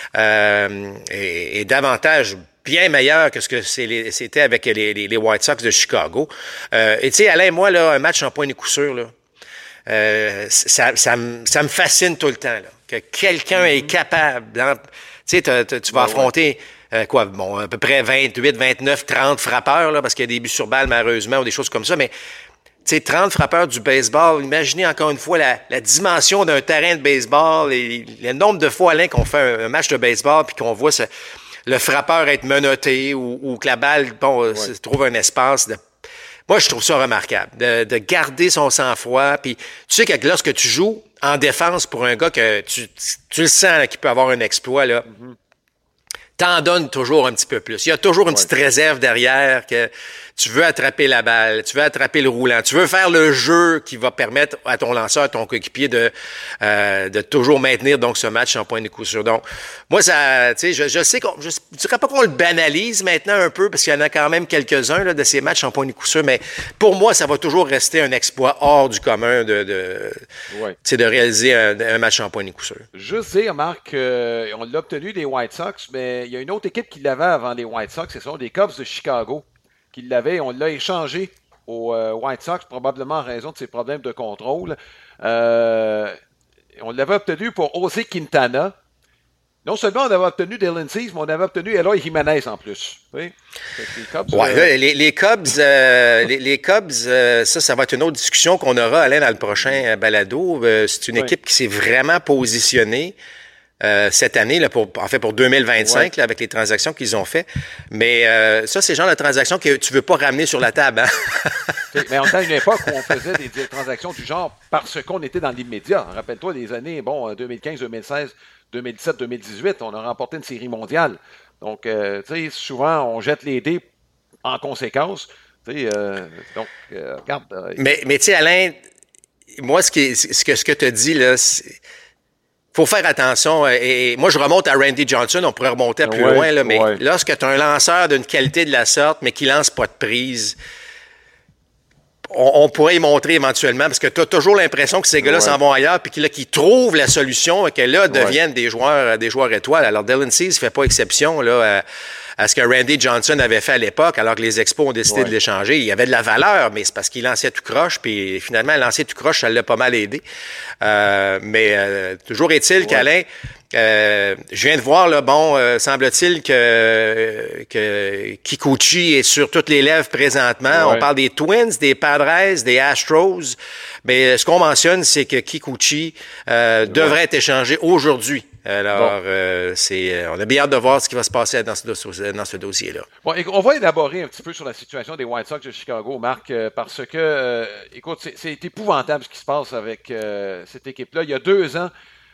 euh, est, est davantage bien meilleure que ce que c'est les, c'était avec les, les, les White Sox de Chicago. Euh, et tu sais, Alain, moi, là, un match en point de coup sûr, là, euh, ça, ça, me, ça me fascine tout le temps, là, que quelqu'un mm-hmm. est capable. Tu sais, tu vas ouais, affronter... Ouais. Euh, quoi, bon, à peu près vingt-huit, vingt-neuf, trente frappeurs, là, parce qu'il y a des buts sur balle, malheureusement, ou des choses comme ça, mais, tu sais, trente frappeurs du baseball, imaginez encore une fois la, la dimension d'un terrain de baseball, et le nombre de fois, Alain, qu'on fait un, un match de baseball, puis qu'on voit ce, le frappeur être menotté, ou, ou que la balle, bon, ouais. se trouve un espace de... Moi, je trouve ça remarquable, de, de garder son sang-froid, puis tu sais que lorsque tu joues en défense pour un gars que tu, tu le sens, là, qu'il peut avoir un exploit, là, mm-hmm. t'en donnes toujours un petit peu plus. Il y a toujours une ouais. petite réserve derrière que tu veux attraper la balle, tu veux attraper le roulant, tu veux faire le jeu qui va permettre à ton lanceur, à ton coéquipier de euh, de toujours maintenir donc ce match en point de coup sûr. Donc, moi, ça, tu sais, je, je sais qu'on, je, je dirais pas qu'on le banalise maintenant un peu, parce qu'il y en a quand même quelques-uns là, de ces matchs en point de coup sûr, mais pour moi, ça va toujours rester un exploit hors du commun de, de, ouais. tu sais, de réaliser un, un match en point de coup sûr. Je sais, Marc, euh, on l'a obtenu des White Sox, mais il y a une autre équipe qui l'avait avant les White Sox, ce sont les Cubs de Chicago qui l'avaient. On l'a échangé aux euh, White Sox, probablement en raison de ses problèmes de contrôle. Euh, on l'avait obtenu pour José Quintana. Non seulement on avait obtenu Dylan Cease, mais on avait obtenu Eloy Jimenez en plus. Oui. Les Cubs, ouais, euh... les, les Cubs, euh, les, les Cubs euh, ça, ça va être une autre discussion qu'on aura, Alain, dans le prochain balado. Euh, c'est une oui. équipe qui s'est vraiment positionnée Euh, cette année, là, pour, en fait pour deux mille vingt-cinq, ouais. là, avec les transactions qu'ils ont fait. Mais euh, ça, c'est le genre de transactions que tu veux pas ramener sur la table. Hein? Mais en temps, une époque où on faisait des, des transactions du genre parce qu'on était dans l'immédiat. Rappelle-toi des années, bon, deux mille quinze, deux mille seize, deux mille dix-sept, deux mille dix-huit, on a remporté une série mondiale. Donc, euh, tu sais, souvent, on jette les dés en conséquence. Tu sais, euh, donc, euh, regarde. Euh, mais, mais tu sais, Alain, moi, ce, qui, ce que, ce que tu as dit, là, c'est... faut faire attention. Et moi, je remonte à Randy Johnson. On pourrait remonter à plus ouais, loin, là, mais ouais. lorsque tu as un lanceur d'une qualité de la sorte, mais qui lance pas de prise, on, on pourrait y montrer éventuellement, parce que tu as toujours l'impression que ces gars-là ouais. s'en vont ailleurs, puis qu'ils trouvent la solution et que là, deviennent ouais. des joueurs des joueurs étoiles. Alors, Dylan Cease ne fait pas exception là, à, à ce que Randy Johnson avait fait à l'époque, alors que les Expos ont décidé ouais. de l'échanger. Il y avait de la valeur, mais c'est parce qu'il lançait tout croche, puis finalement, lancer tout croche, ça l'a pas mal aidé. Euh, mais euh, toujours est-il ouais. qu'Alain, euh, je viens de voir, là, bon, euh, semble-t-il que, que Kikuchi est sur toutes les lèvres présentement. Ouais. On parle des Twins, des Padres, des Astros, mais ce qu'on mentionne, c'est que Kikuchi euh, ouais. devrait être échangé aujourd'hui. Alors, bon. euh, c'est, on a bien hâte de voir ce qui va se passer dans ce, dans ce dossier-là. Bon, on va élaborer un petit peu sur la situation des White Sox de Chicago, Marc, euh, parce que, euh, écoute, c'est, c'est épouvantable ce qui se passe avec euh, cette équipe-là. Il y a deux ans,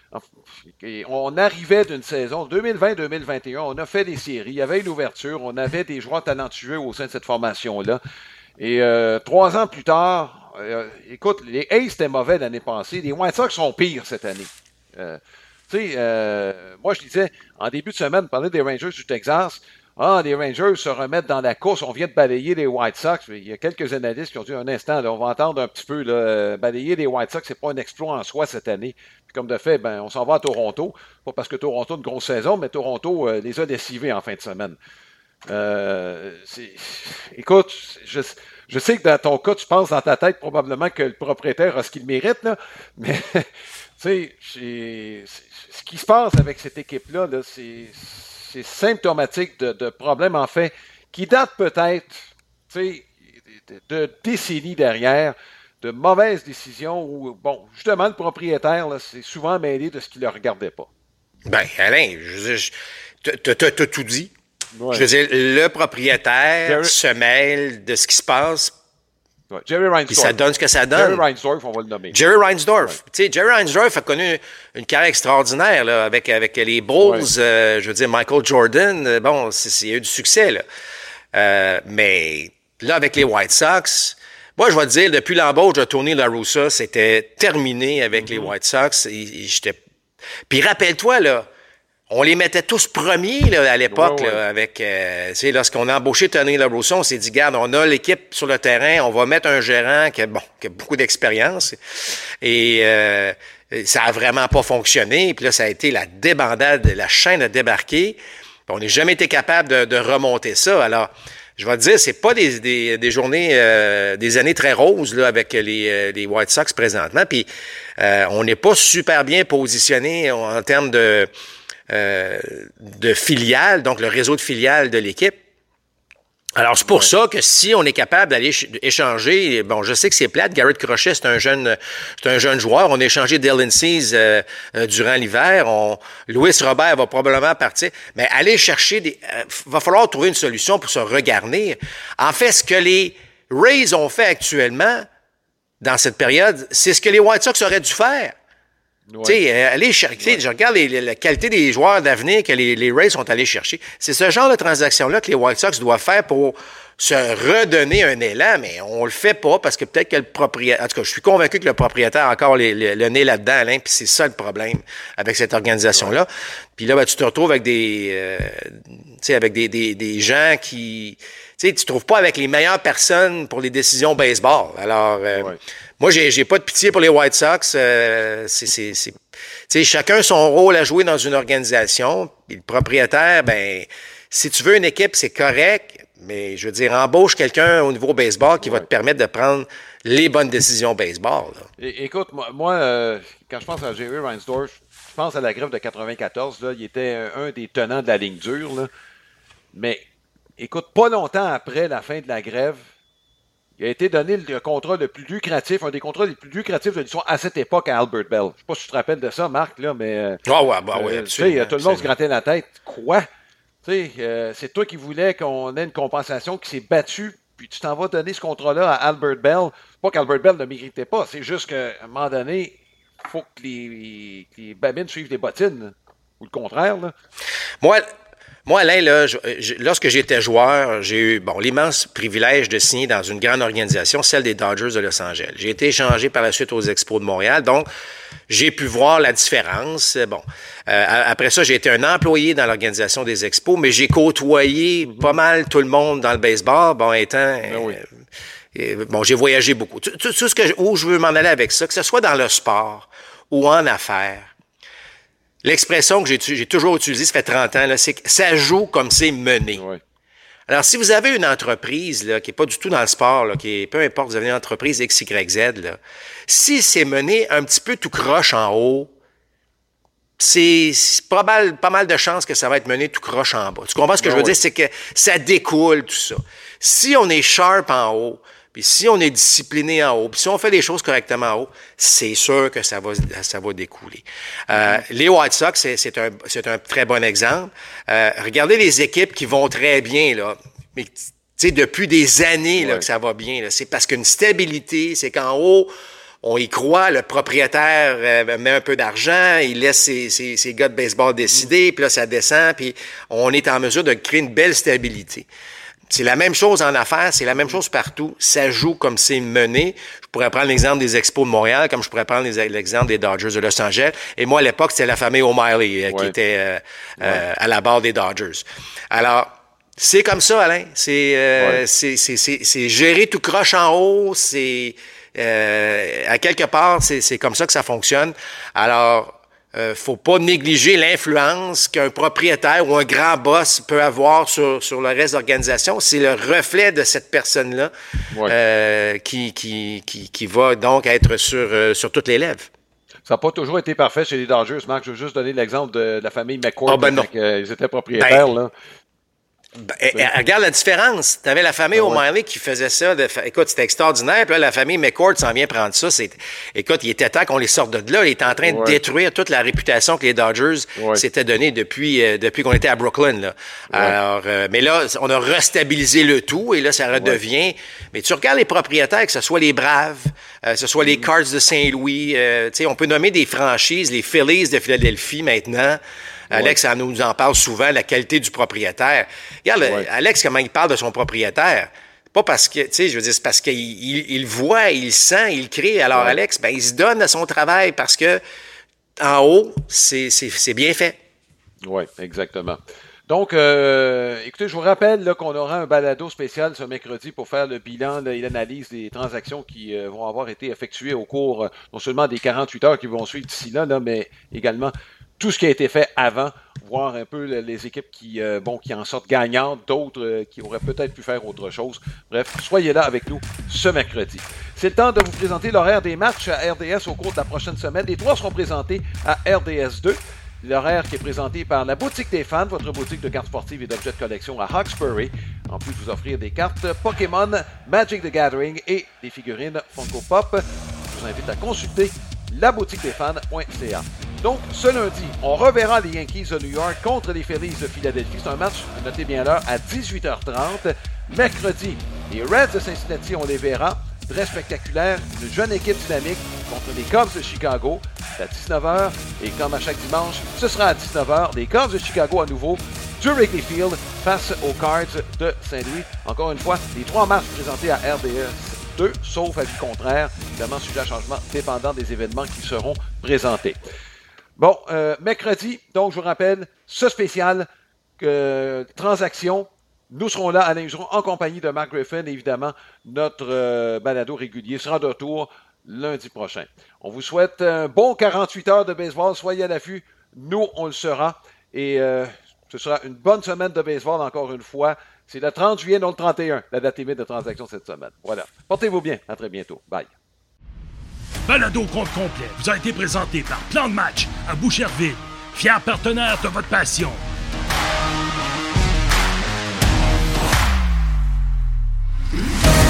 on arrivait d'une saison deux mille vingt deux mille vingt et un, on a fait des séries, il y avait une ouverture, on avait des joueurs talentueux au sein de cette formation-là. Et euh, trois ans plus tard, euh, écoute, les A's étaient mauvais l'année passée, les White Sox sont pires cette année. Euh, Tu sais, euh, moi je disais, en début de semaine, on parlait des Rangers du Texas. Ah, les Rangers se remettent dans la course, on vient de balayer les White Sox. Il y a quelques analystes qui ont dit un instant, là, on va entendre un petit peu, là, balayer les White Sox, c'est pas un exploit en soi cette année. Puis comme de fait, ben, on s'en va à Toronto. Pas parce que Toronto a une grosse saison, mais Toronto euh, les a décivés en fin de semaine. Euh, c'est... Écoute, je, je sais que dans ton cas, tu penses dans ta tête probablement que le propriétaire a ce qu'il mérite, là, mais tu sais, c'est, ce qui se passe avec cette équipe-là, là, c'est, c'est symptomatique de, de problèmes, en fait, qui datent peut-être, tu sais, de, de décennies derrière, de mauvaises décisions où, bon, justement, le propriétaire, là, c'est souvent mêlé de ce qu'il ne regardait pas. Ben, Alain, je veux dire, tu as tout dit. Ouais. Je veux dire, le propriétaire Jerry... se mêle de ce qui se passe. Ouais. Jerry Reinsdorf. Puis ça donne ce que ça donne. Jerry Reinsdorf, on va le nommer. Jerry Reinsdorf. Ouais. Tu sais, Jerry Reinsdorf a connu une carrière extraordinaire là, avec, avec les Bulls. Ouais. Euh, je veux dire, Michael Jordan. Euh, bon, il y a eu du succès. Là. Euh, mais là, avec les White Sox, moi, je vais te dire, depuis l'embauche de Tony La Russa, c'était terminé avec mm-hmm. les White Sox. Et, et j'étais... Puis rappelle-toi, là, on les mettait tous premiers là, à l'époque, ouais, ouais. Là, avec, euh, tu sais, lorsqu'on a embauché Tony La Russa, on s'est dit, garde, on a l'équipe sur le terrain, on va mettre un gérant qui a, bon, qui a beaucoup d'expérience. Et euh, ça a vraiment pas fonctionné. Puis là, ça a été la débandade, la chaîne a débarqué. On n'a jamais été capable de, de remonter ça. Alors, je vais te dire, c'est pas des, des, des journées, euh, des années très roses là avec les, les White Sox présentement. Puis euh, on n'est pas super bien positionné en termes de Euh, de filiales, donc le réseau de filiales de l'équipe. Alors, c'est pour ouais. ça que si on est capable d'aller ch- échanger, bon, je sais que c'est plate, Garrett Crochet, c'est un jeune, c'est un jeune joueur. On a échangé Dylan Cease euh, euh, durant l'hiver. On, Luis Robert va probablement partir. Mais aller chercher des, euh, va falloir trouver une solution pour se regarnir. En fait, ce que les Rays ont fait actuellement, dans cette période, c'est ce que les White Sox auraient dû faire. Ouais. Tu sais, euh, aller chercher, ouais. je regarde les, les, la qualité des joueurs d'avenir que les, les Rays sont allés chercher. C'est ce genre de transaction-là que les White Sox doivent faire pour se redonner un élan, mais on le fait pas parce que peut-être que le propriétaire, en tout cas, je suis convaincu que le propriétaire a encore les, les, le nez là-dedans, Alain, puis c'est ça le problème avec cette organisation-là. Ouais. Puis là, ben, tu te retrouves avec des, euh, tu sais, avec des, des, des gens qui, tu sais, tu te trouves pas avec les meilleures personnes pour les décisions baseball. Alors, euh, ouais. Moi, j'ai, j'ai pas de pitié pour les White Sox. Euh, c'est, c'est, c'est, tu sais, chacun son rôle à jouer dans une organisation. Puis le propriétaire, ben, si tu veux une équipe, c'est correct. Mais je veux dire, embauche quelqu'un au niveau baseball qui ouais. va te permettre de prendre les bonnes décisions baseball. Là. É- écoute, moi, moi euh, quand je pense à Jerry Reinsdorf, je pense à la grève de quatre-vingt-quatorze. Là, il était un, un des tenants de la ligne dure. Là. Mais écoute, pas longtemps après la fin de la grève, il a été donné le contrat le plus lucratif, un des contrats les plus lucratifs de l'histoire à cette époque à Albert Bell. Je sais pas si tu te rappelles de ça, Marc, là, mais... Ah ouais, bah ouais, euh, tu sais, tout le monde se grattait la tête. Quoi? Tu sais, euh, c'est toi qui voulais qu'on ait une compensation qui s'est battue, puis tu t'en vas donner ce contrat-là à Albert Bell. C'est pas qu'Albert Bell ne méritait pas, c'est juste qu'à un moment donné, il faut que les, que les babines suivent les bottines, là. Ou le contraire, là. Moi... Moi, Alain, là, je, je, lorsque j'étais joueur, j'ai eu bon l'immense privilège de signer dans une grande organisation, celle des Dodgers de Los Angeles. J'ai été échangé par la suite aux Expos de Montréal, donc j'ai pu voir la différence. Bon, euh, après ça, j'ai été un employé dans l'organisation des Expos, mais j'ai côtoyé mm-hmm. pas mal tout le monde dans le baseball, bon, étant... Ben oui. euh, bon, j'ai voyagé beaucoup. Tout, tout, tout ce que où je veux m'en aller avec ça, que ce soit dans le sport ou en affaires, l'expression que j'ai, j'ai toujours utilisée, ça fait trente ans, là, c'est que ça joue comme c'est mené. Ouais. Alors, si vous avez une entreprise là, qui n'est pas du tout dans le sport, là, qui est, peu importe, vous avez une entreprise X Y Z, là, si c'est mené un petit peu tout croche en haut, c'est, c'est pas, mal, pas mal de chances que ça va être mené tout croche en bas. Tu comprends ce que ben je veux ouais. dire? C'est que ça découle tout ça. Si on est sharp en haut, puis si on est discipliné en haut, puis si on fait les choses correctement en haut, c'est sûr que ça va, ça va découler. Euh, mm-hmm. Les White Sox, c'est, c'est, un, c'est un très bon exemple. Euh, regardez les équipes qui vont très bien, là. Mais, tu sais, depuis des années, là, ouais. que ça va bien, là. C'est parce qu'une stabilité, c'est qu'en haut, on y croit, le propriétaire euh, met un peu d'argent, il laisse ses, ses, ses gars de baseball décider, mm-hmm. puis là, ça descend, puis on est en mesure de créer une belle stabilité. C'est la même chose en affaires, c'est la même chose partout. Ça joue comme c'est mené. Je pourrais prendre l'exemple des Expos de Montréal, comme je pourrais prendre les, l'exemple des Dodgers de Los Angeles. Et moi, à l'époque, c'était la famille O'Malley euh, ouais. qui était euh, ouais. euh, à la barre des Dodgers. Alors, c'est comme ça, Alain. C'est, euh, ouais. c'est, c'est, c'est, c'est gérer tout croche en haut. C'est euh, à quelque part, c'est, c'est comme ça que ça fonctionne. Alors, Euh, faut pas négliger l'influence qu'un propriétaire ou un grand boss peut avoir sur, sur le reste de l'organisation. C'est le reflet de cette personne-là ouais. euh, qui, qui, qui, qui va donc être sur, euh, sur toutes les lèvres. Ça n'a pas toujours été parfait chez les Dodgers, Marc. Je veux juste donner l'exemple de, de la famille McCourt. Oh ben non. Quand, euh, ils étaient propriétaires. Ben, là. Ben, ben, regarde la différence. Tu avais la famille ben O'Malley ouais. qui faisait ça. De, écoute, c'était extraordinaire. Puis là, la famille McCourt s'en vient prendre ça. C'est, écoute, il était temps qu'on les sorte de là. Il était en train ouais. de détruire toute la réputation que les Dodgers ouais. s'étaient donnée depuis, euh, depuis qu'on était à Brooklyn. Là. Ouais. Alors, euh, mais là, on a restabilisé le tout et là, ça redevient. Ouais. Mais tu regardes les propriétaires, que ce soit les Braves, euh, que ce soit les Cards de Saint-Louis. Euh, tu sais, on peut nommer des franchises, les Phillies de Philadelphie maintenant. Alex ouais. nous en parle souvent, la qualité du propriétaire. Regarde, ouais. Alex, comment il parle de son propriétaire. Pas parce que, tu sais, je veux dire, c'est parce qu'il il, il voit, il sent, il crée. Alors, ouais. Alex, ben, il se donne à son travail parce que, en haut, c'est, c'est, c'est bien fait. Oui, exactement. Donc, euh, écoutez, je vous rappelle là, qu'on aura un balado spécial ce mercredi pour faire le bilan là, et l'analyse des transactions qui euh, vont avoir été effectuées au cours euh, non seulement des quarante-huit heures qui vont suivre d'ici là, là mais également tout ce qui a été fait avant, voir un peu les équipes qui, euh, bon, qui en sortent gagnantes, d'autres euh, qui auraient peut-être pu faire autre chose. Bref, soyez là avec nous ce mercredi. C'est le temps de vous présenter l'horaire des matchs à R D S au cours de la prochaine semaine. Les trois seront présentés à R D S deux. L'horaire qui est présenté par la Boutique des fans, votre boutique de cartes sportives et d'objets de collection à Hawkesbury. En plus de vous offrir des cartes Pokémon, Magic the Gathering et des figurines Funko Pop. Je vous invite à consulter la boutique des fans point c a. Donc, ce lundi, on reverra les Yankees de New York contre les Phillies de Philadelphie. C'est un match, notez bien l'heure, à dix-huit heures trente. Mercredi, les Reds de Cincinnati, on les verra. Très spectaculaire, une jeune équipe dynamique contre les Cubs de Chicago. C'est à dix-neuf heures. Et comme à chaque dimanche, ce sera à dix-neuf heures. Les Cubs de Chicago à nouveau du Wrigley Field face aux Cards de Saint-Louis. Encore une fois, les trois matchs présentés à R D S deux, sauf avis contraire. Évidemment, sujet à changement dépendant des événements qui seront présentés. Bon, euh, mercredi, donc je vous rappelle, ce spécial euh, transaction, nous serons là, Alain Useron, en compagnie de Mark Griffin, évidemment, notre euh, balado régulier sera de retour lundi prochain. On vous souhaite un bon quarante-huit heures de baseball, soyez à l'affût, nous on le sera, et euh, ce sera une bonne semaine de baseball encore une fois. C'est le trente juillet, non le trente et un, la date limite de transaction cette semaine. Voilà, portez-vous bien, à très bientôt, bye. Balado compte complet vous a été présenté par Plan de match à Boucherville, fier partenaire de votre passion. Yeah.